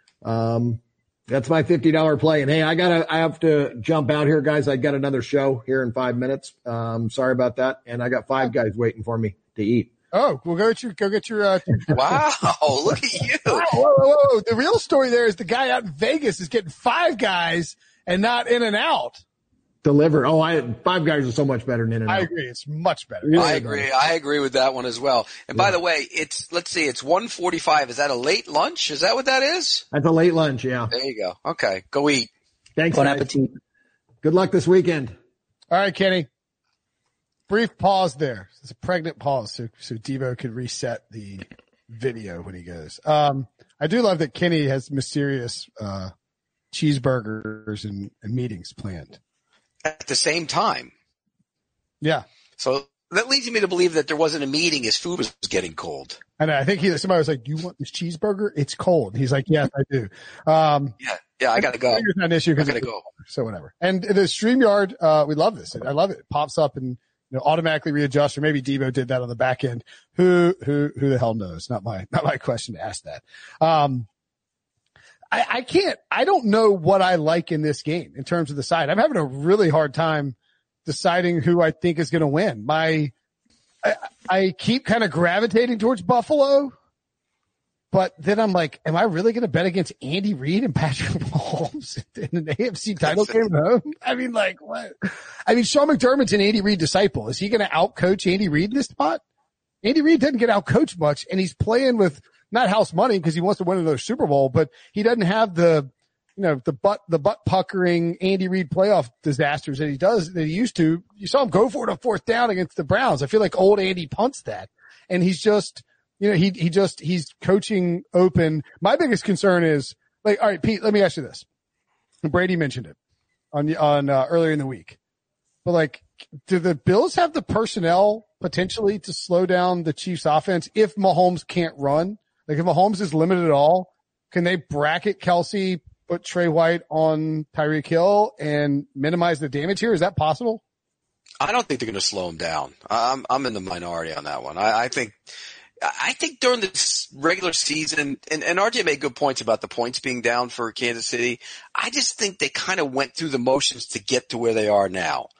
that's my $50 play. And hey, I have to jump out here, guys. I got another show here in 5 minutes. Sorry about that. And I got 5 guys waiting for me to eat. Oh, well, go get your, wow. Look at you. Whoa. The real story there is the guy out in Vegas is getting 5 guys and not In and Out. Delivered. Oh, 5 guys are so much better than In and Out. I agree. It's much better. I agree with that one as well. And by the way, it's 1:45. Is that a late lunch? Is that what that is? That's a late lunch. Yeah. There you go. Okay. Go eat. Thanks. Bon appetit. Good luck this weekend. All right, Kenny. Brief pause there. It's a pregnant pause so Devo could reset the video when he goes. I do love that Kenny has mysterious, cheeseburgers and meetings planned. At the same time. Yeah. So that leads me to believe that there wasn't a meeting. His food was getting cold. And I think somebody was like, "Do you want this cheeseburger? It's cold." And he's like, "Yes, I do." Yeah, I gotta go. It's not an issue because I gotta go. So whatever. And the StreamYard, we love this. I love it. It pops up and automatically readjusts, or maybe Devo did that on the back end. Who the hell knows? Not my question to ask that. I don't know what I like in this game in terms of the side. I'm having a really hard time deciding who I think is going to win. I keep kind of gravitating towards Buffalo, but then I'm like, am I really going to bet against Andy Reid and Patrick Mahomes in an AFC title game at home? I mean, like what? I mean, Sean McDermott's an Andy Reid disciple. Is he going to outcoach Andy Reid in this spot? Andy Reid doesn't get outcoached much, and he's playing with not house money because he wants to win another Super Bowl, but he doesn't have the butt puckering Andy Reid playoff disasters that he used to. You saw him go for it on 4th down against the Browns. I feel like old Andy punts that, and he's just, he's coaching open. My biggest concern is all right, Pete, let me ask you this. Brady mentioned it on earlier in the week, but do the Bills have the personnel potentially to slow down the Chiefs offense if Mahomes can't run? If Mahomes is limited at all, can they bracket Kelsey, put Trey White on Tyreek Hill and minimize the damage here? Is that possible? I don't think they're going to slow him down. I'm in the minority on that one. I think during the regular season, and RJ made good points about the points being down for Kansas City. I just think they kind of went through the motions to get to where they are now.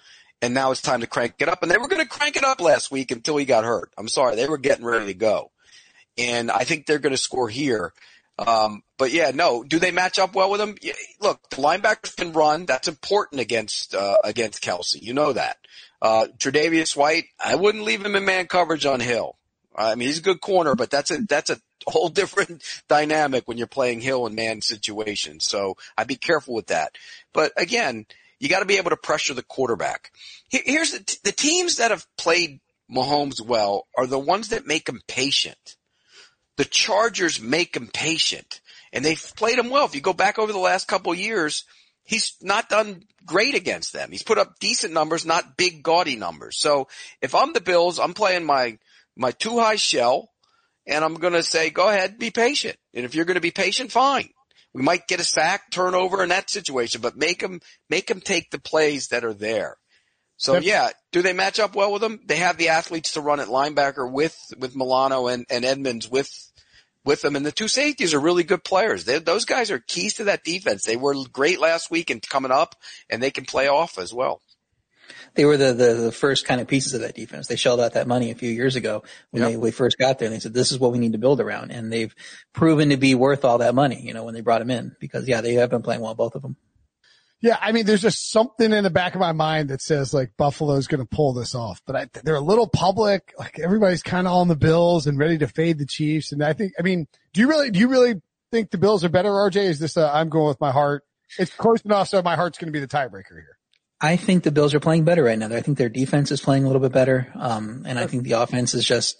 and now it's time to crank it up. And they were going to crank it up last week until he got hurt. I'm sorry. They were getting ready to go. And I think they're going to score here. But yeah, no. Do they match up well with him? Yeah, look, the linebackers can run. That's important against Kelce. You know that. Tre'Davious White, I wouldn't leave him in man coverage on Hill. I mean, he's a good corner, but that's a whole different dynamic when you're playing Hill in man situations. So I'd be careful with that. But again, you got to be able to pressure the quarterback. Here's the teams that have played Mahomes well are the ones that make him patient. The Chargers make him patient, and they've played him well. If you go back over the last couple of years, he's not done great against them. He's put up decent numbers, not big, gaudy numbers. So if I'm the Bills, I'm playing my too high shell, and I'm going to say, go ahead, be patient. And if you're going to be patient, fine. We might get a sack, turnover in that situation, but make him take the plays that are there. So yeah, do they match up well with them? They have the athletes to run at linebacker with Milano and Edmonds with them, and the two safeties are really good players. Those guys are keys to that defense. They were great last week and coming up, and they can play off as well. They were the first kind of pieces of that defense. They shelled out that money a few years ago when they first got there, and they said, this is what we need to build around. And they've proven to be worth all that money, when they brought him in, because they have been playing well, both of them. Yeah, I mean, there's just something in the back of my mind that says like Buffalo's going to pull this off, but they're a little public. Like everybody's kind of on the Bills and ready to fade the Chiefs. And do you really think the Bills are better, RJ? Is this I'm going with my heart? It's close enough, so my heart's going to be the tiebreaker here. I think the Bills are playing better right now. I think their defense is playing a little bit better. And I think the offense is just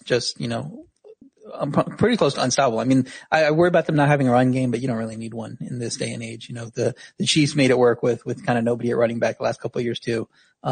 pretty close to unstoppable. I mean, I worry about them not having a run game, but you don't really need one in this day and age. The Chiefs made it work with kind of nobody at running back the last couple of years too.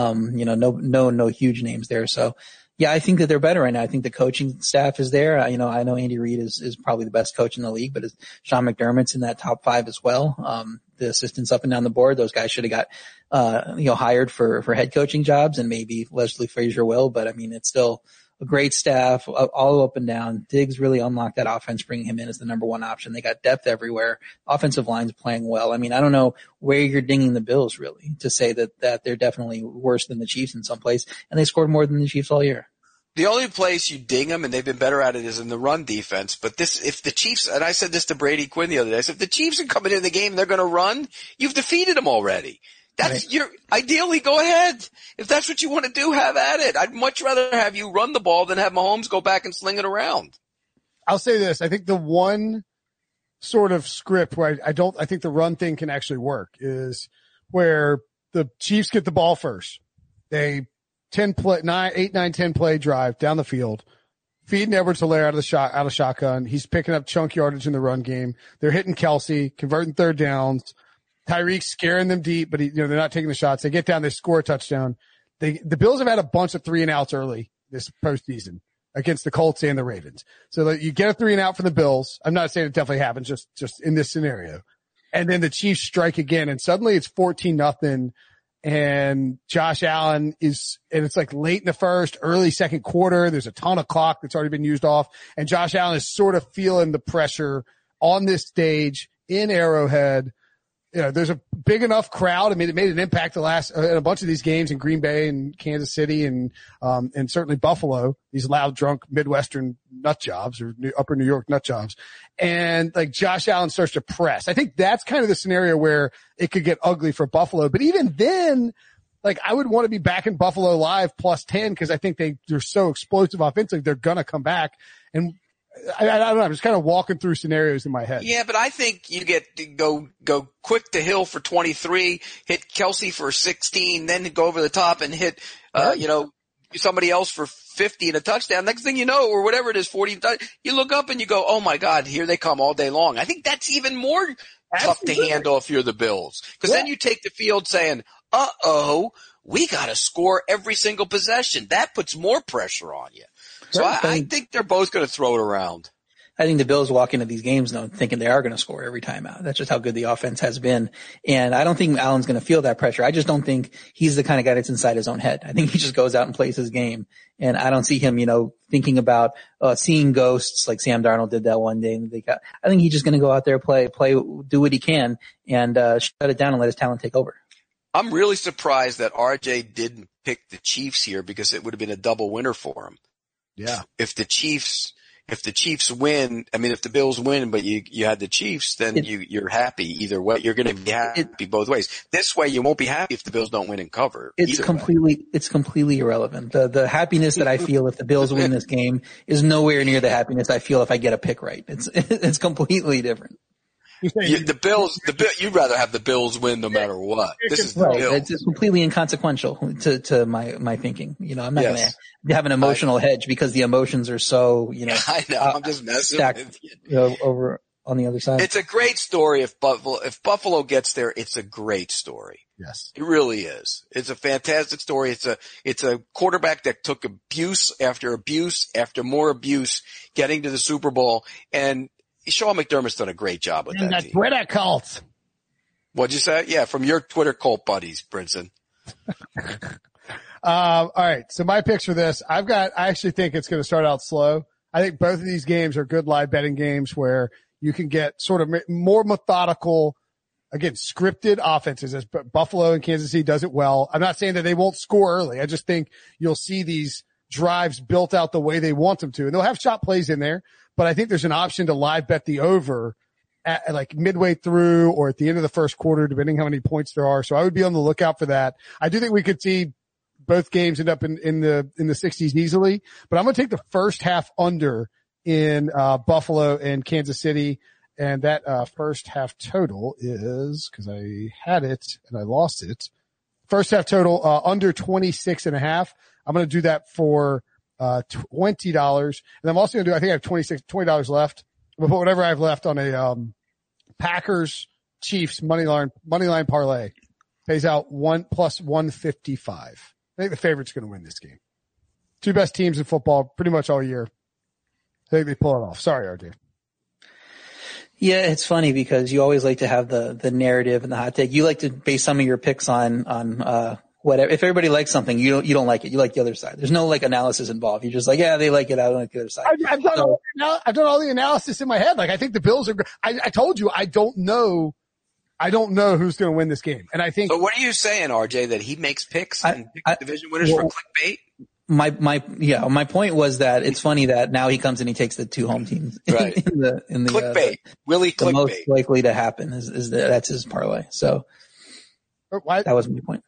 No huge names there. So yeah, I think that they're better right now. I think the coaching staff is there. I know Andy Reid is probably the best coach in the league, but Sean McDermott's in that top 5 as well. The assistants up and down the board, those guys should have got, hired for head coaching jobs, and maybe Leslie Frazier will, but I mean, it's still a great staff all up and down. Diggs really unlocked that offense, bringing him in as the number one option. They got depth everywhere. Offensive line's playing well. I mean, I don't know where you're dinging the Bills really to say that they're definitely worse than the Chiefs in some place, and they scored more than the Chiefs all year. The only place you ding them, and they've been better at it, is in the run defense. But if the Chiefs, and I said this to Brady Quinn the other day, I said, if the Chiefs are coming in the game and they're going to run, you've defeated them already. Ideally, go ahead. If that's what you want to do, have at it. I'd much rather have you run the ball than have Mahomes go back and sling it around. I'll say this. I think the one sort of script where I think the run thing can actually work is where the Chiefs get the ball first. They 10 play drive down the field, feeding Edwards-Helaire out of shotgun. He's picking up chunk yardage in the run game. They're hitting Kelce, converting third downs. Tyreek's scaring them deep, but they're not taking the shots. They get down, they score a touchdown. The Bills have had a bunch of 3-and-outs early this postseason against the Colts and the Ravens. So that you get a 3-and-out from the Bills. I'm not saying it definitely happens, just in this scenario. And then the Chiefs strike again, and suddenly it's 14-0. And Josh Allen and it's like late in the first, early second quarter. There's a ton of clock that's already been used off. And Josh Allen is sort of feeling the pressure on this stage in Arrowhead. There's a big enough crowd. I mean, it made an impact in a bunch of these games in Green Bay and Kansas City and certainly Buffalo, these loud, drunk Midwestern nut jobs or upper New York nut jobs. And like Josh Allen starts to press. I think that's kind of the scenario where it could get ugly for Buffalo. But even then, like I would want to be back in Buffalo live +10 because I think they're so explosive offensively. They're going to come back. And I don't know. I'm just kind of walking through scenarios in my head. Yeah, but I think you get to go quick to Hill for 23, hit Kelce for 16, then go over the top and hit, somebody else for 50 and a touchdown. Next thing you know, or whatever it is, 40. You look up and you go, oh my God, here they come all day long. I think that's even more tough to handle if you're the Bills. Because then you take the field saying, we got to score every single possession. That puts more pressure on you. So I think they're both going to throw it around. I think the Bills walk into these games though thinking they are going to score every time out. That's just how good the offense has been. And I don't think Allen's going to feel that pressure. I just don't think he's the kind of guy that's inside his own head. I think he just goes out and plays his game. And I don't see him, thinking about seeing ghosts like Sam Darnold did that one day. I think he's just going to go out there, play, do what he can, and shut it down and let his talent take over. I'm really surprised that RJ didn't pick the Chiefs here because it would have been a double winner for him. Yeah. If the Chiefs win, I mean, if the Bills win, but you had the Chiefs, then you're happy either way. You're going to be happy both ways. This way, you won't be happy if the Bills don't win and cover. It's completely irrelevant. The happiness that I feel if the Bills win this game is nowhere near the happiness I feel if I get a pick right. It's completely different. The Bills, you'd rather have the Bills win no matter what. This is the Bills. It's completely inconsequential to my thinking. You know, I'm not going to have an emotional hedge because the emotions are so, you know, I know. I'm just messing with you. You know, over on the other side. It's a great story if Buffalo gets there, it's a great story. Yes. It really is. It's a fantastic story. It's a quarterback that took abuse after more abuse, getting to the Super Bowl, and Sean McDermott's done a great job with that team. Twitter cult. What'd you say? Yeah, from your Twitter cult buddies, Brinson. All right. So my picks for this, I actually think it's going to start out slow. I think both of these games are good live betting games where you can get sort of more methodical, again, scripted offenses as Buffalo and Kansas City does it well. I'm not saying that they won't score early. I just think you'll see these drives built out the way they want them to. And they'll have shot plays in there, but I think there's an option to live bet the over at like midway through or at the end of the first quarter, depending how many points there are. So I would be on the lookout for that. I do think we could see both games end up in the 60s easily, but I'm going to take the first half under in Buffalo and Kansas City. And that first half total is, because I had it and I lost it, first half total under 26.5. I'm going to do that for $20. And I'm also going to do, I think I have $20 left. I'm going to put whatever I have left on a Packers Chiefs money line parlay. Pays out plus 155. I think the favorite's going to win this game. Two best teams in football pretty much all year. I think they pull it off. Sorry, RJ. Yeah, it's funny because you always like to have the narrative and the hot take. You like to base some of your picks on whatever. If everybody likes something, you don't like it. You like the other side. There's no like analysis involved. You're just like, yeah, they like it. I don't like the other side. I've done all the analysis in my head. Like I think the Bills are. I told you I don't know who's going to win this game, and I think. So what are you saying, RJ? That he makes picks and picks division winners for clickbait? My point was that it's funny that now he comes and he takes the two home teams. Right. in the clickbait. Willie clickbait. The most likely to happen is that that's his parlay. So that was my point.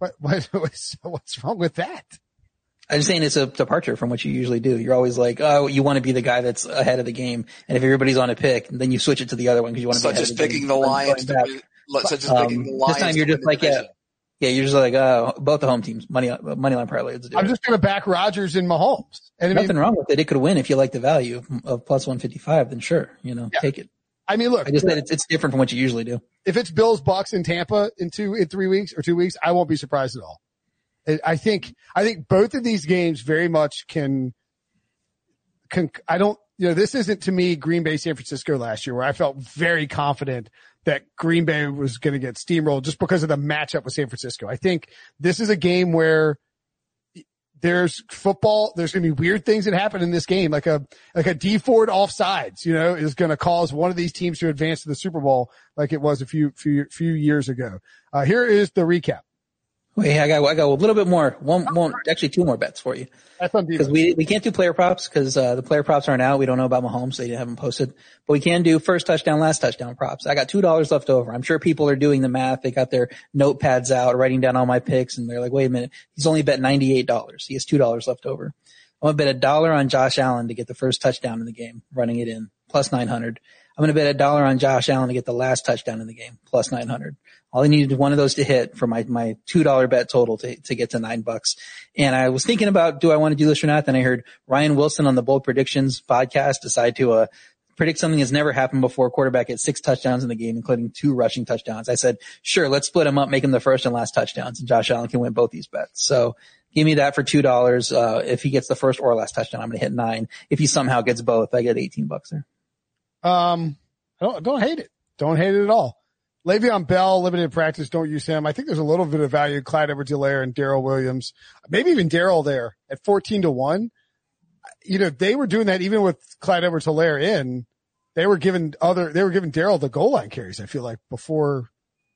What's wrong with that? I'm just saying it's a departure from what you usually do. You're always like, oh, you want to be the guy that's ahead of the game. And if everybody's on a pick, then you switch it to the other one because you want to be ahead of the game. Picking the Lions this time you're just like, yeah, you're just like, both the home teams, money line parlay. I'm just going to back Rodgers and Mahomes. And nothing wrong with it. It could win if you like the value of plus 155, then sure, take it. I mean, look, I just said it's different from what you usually do. If it's Bills, Bucks in Tampa in 3 weeks or 2 weeks, I won't be surprised at all. I think both of these games very much can, this isn't to me Green Bay, San Francisco last year where I felt very confident that Green Bay was going to get steamrolled just because of the matchup with San Francisco. I think this is a game where there's football. There's going to be weird things that happen in this game, like a D Ford offsides, is going to cause one of these teams to advance to the Super Bowl like it was a few years ago. Here is the recap. Wait, I got a little bit more. Actually two more bets for you. Because we can't do player props because the player props aren't out. We don't know about Mahomes. They haven't posted, but we can do first touchdown, last touchdown props. I got $2 left over. I'm sure people are doing the math. They got their notepads out, writing down all my picks, and they're like, wait a minute. He's only bet $98. He has $2 left over. I'm going to bet $1 on Josh Allen to get the first touchdown in the game, running it in, plus 900. I'm going to bet $1 on Josh Allen to get the last touchdown in the game, plus 900. All I needed one of those to hit for my $2 bet total to get to $9. And I was thinking about, do I want to do this or not? Then I heard Ryan Wilson on the Bold Predictions podcast decide to predict something that's never happened before. Quarterback had 6 touchdowns in the game, including 2 rushing touchdowns. I said, sure, let's split them up, make them the first and last touchdowns, and Josh Allen can win both these bets. So give me that for $2. If he gets the first or last touchdown, I'm going to hit 9. If he somehow gets both, I get $18 there. I don't hate it. Don't hate it at all. Le'Veon Bell, limited practice, don't use him. I think there's a little bit of value in Clyde Edwards-Helaire and Darrell Williams. Maybe even Darrell there at 14-1. They were doing that even with Clyde Edwards-Helaire in. They were giving Darrell the goal line carries, I feel like, before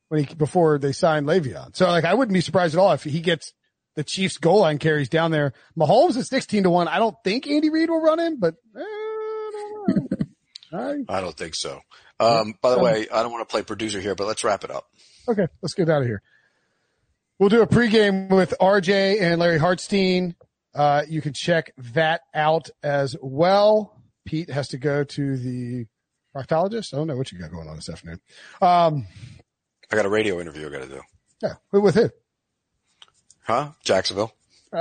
before they signed Le'Veon. So like, I wouldn't be surprised at all if he gets the Chiefs goal line carries down there. Mahomes is 16-1. I don't think Andy Reid will run in, but I don't know. I don't think so. By the way, I don't want to play producer here, but let's wrap it up. Okay, let's get out of here. We'll do a pregame with RJ and Larry Hartstein. You can check that out as well. Pete has to go to the proctologist. I don't know what you got going on this afternoon. I got a radio interview I got to do. Yeah, with who? Huh? Jacksonville.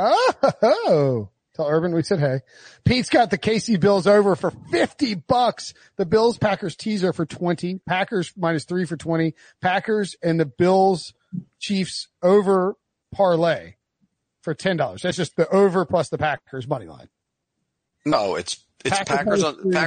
Oh, tell Urban we said hey. Pete's got the KC Bills over for $50. The Bills Packers teaser for 20. Packers -3 for 20. Packers and the Bills Chiefs over parlay for $10. That's just the over plus the Packers money line. No, it's Packers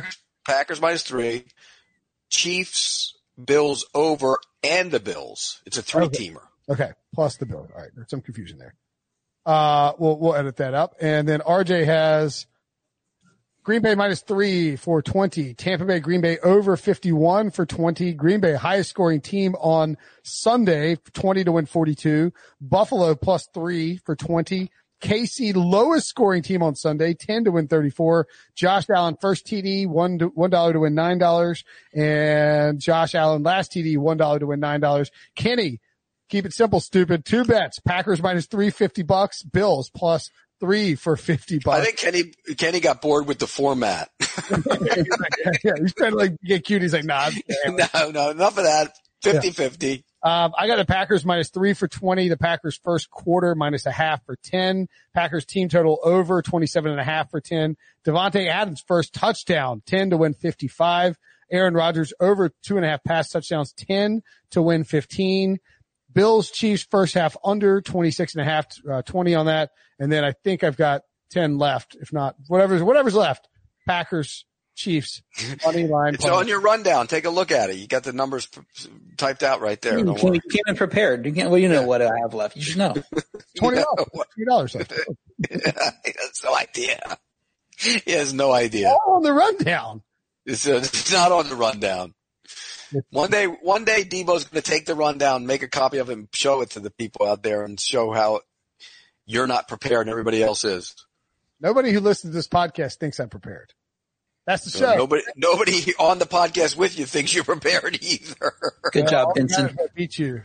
-3, Chiefs, Bills over, and the Bills. It's a 3-teamer. Okay, plus the Bills. All right, there's some confusion there. We'll edit that up. And then RJ has Green Bay -3 for 20. Tampa Bay, Green Bay over 51 for 20. Green Bay highest scoring team on Sunday, 20 to win 42. Buffalo +3 for 20. KC lowest scoring team on Sunday, 10 to win 34. Josh Allen first TD, $1 to win $9. And Josh Allen last TD, $1 to win $9. Kenny, keep it simple, stupid. 2 bets. Packers -3, $50. Bills +3 for $50. I think Kenny got bored with the format. Yeah, he's trying to like get cute. He's like, nah. No, enough of that. 50-50. I got the Packers -3 for 20. The Packers first quarter -0.5 for 10. Packers team total over 27.5 for 10. Devontae Adams first touchdown, 10 to win 55. Aaron Rodgers over 2.5 pass touchdowns, 10 to win 15. Bills Chiefs first half under 26.5, 20 on that. And then I think I've got 10 left. If not, whatever's left. Packers Chiefs money line. It's on your rundown. Take a look at it. You got the numbers typed out right there. You came in prepared. You know what I have left. You should know. $20 left. He has no idea. He has no idea. All on the rundown. It's not on the rundown. One day Debo's going to take the rundown, make a copy of it, and show it to the people out there and show how you're not prepared and everybody else is. Nobody who listens to this podcast thinks I'm prepared. That's the show. Nobody on the podcast with you thinks you're prepared either. Good job, Vincent. Beat you.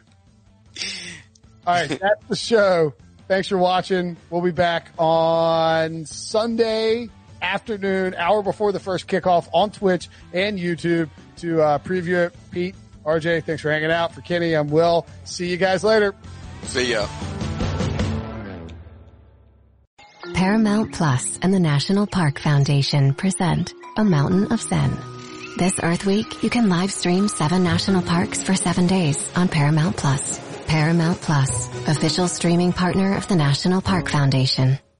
All right, that's the show. Thanks for watching. We'll be back on Sunday afternoon, hour before the first kickoff on Twitch and YouTube to preview it. Pete, RJ, thanks for hanging out. For Kenny, I'm Will. See you guys later. See ya. Paramount Plus and the National Park Foundation present A Mountain of Zen. This Earth Week, you can live stream 7 national parks for 7 days on Paramount Plus. Paramount Plus, official streaming partner of the National Park Foundation.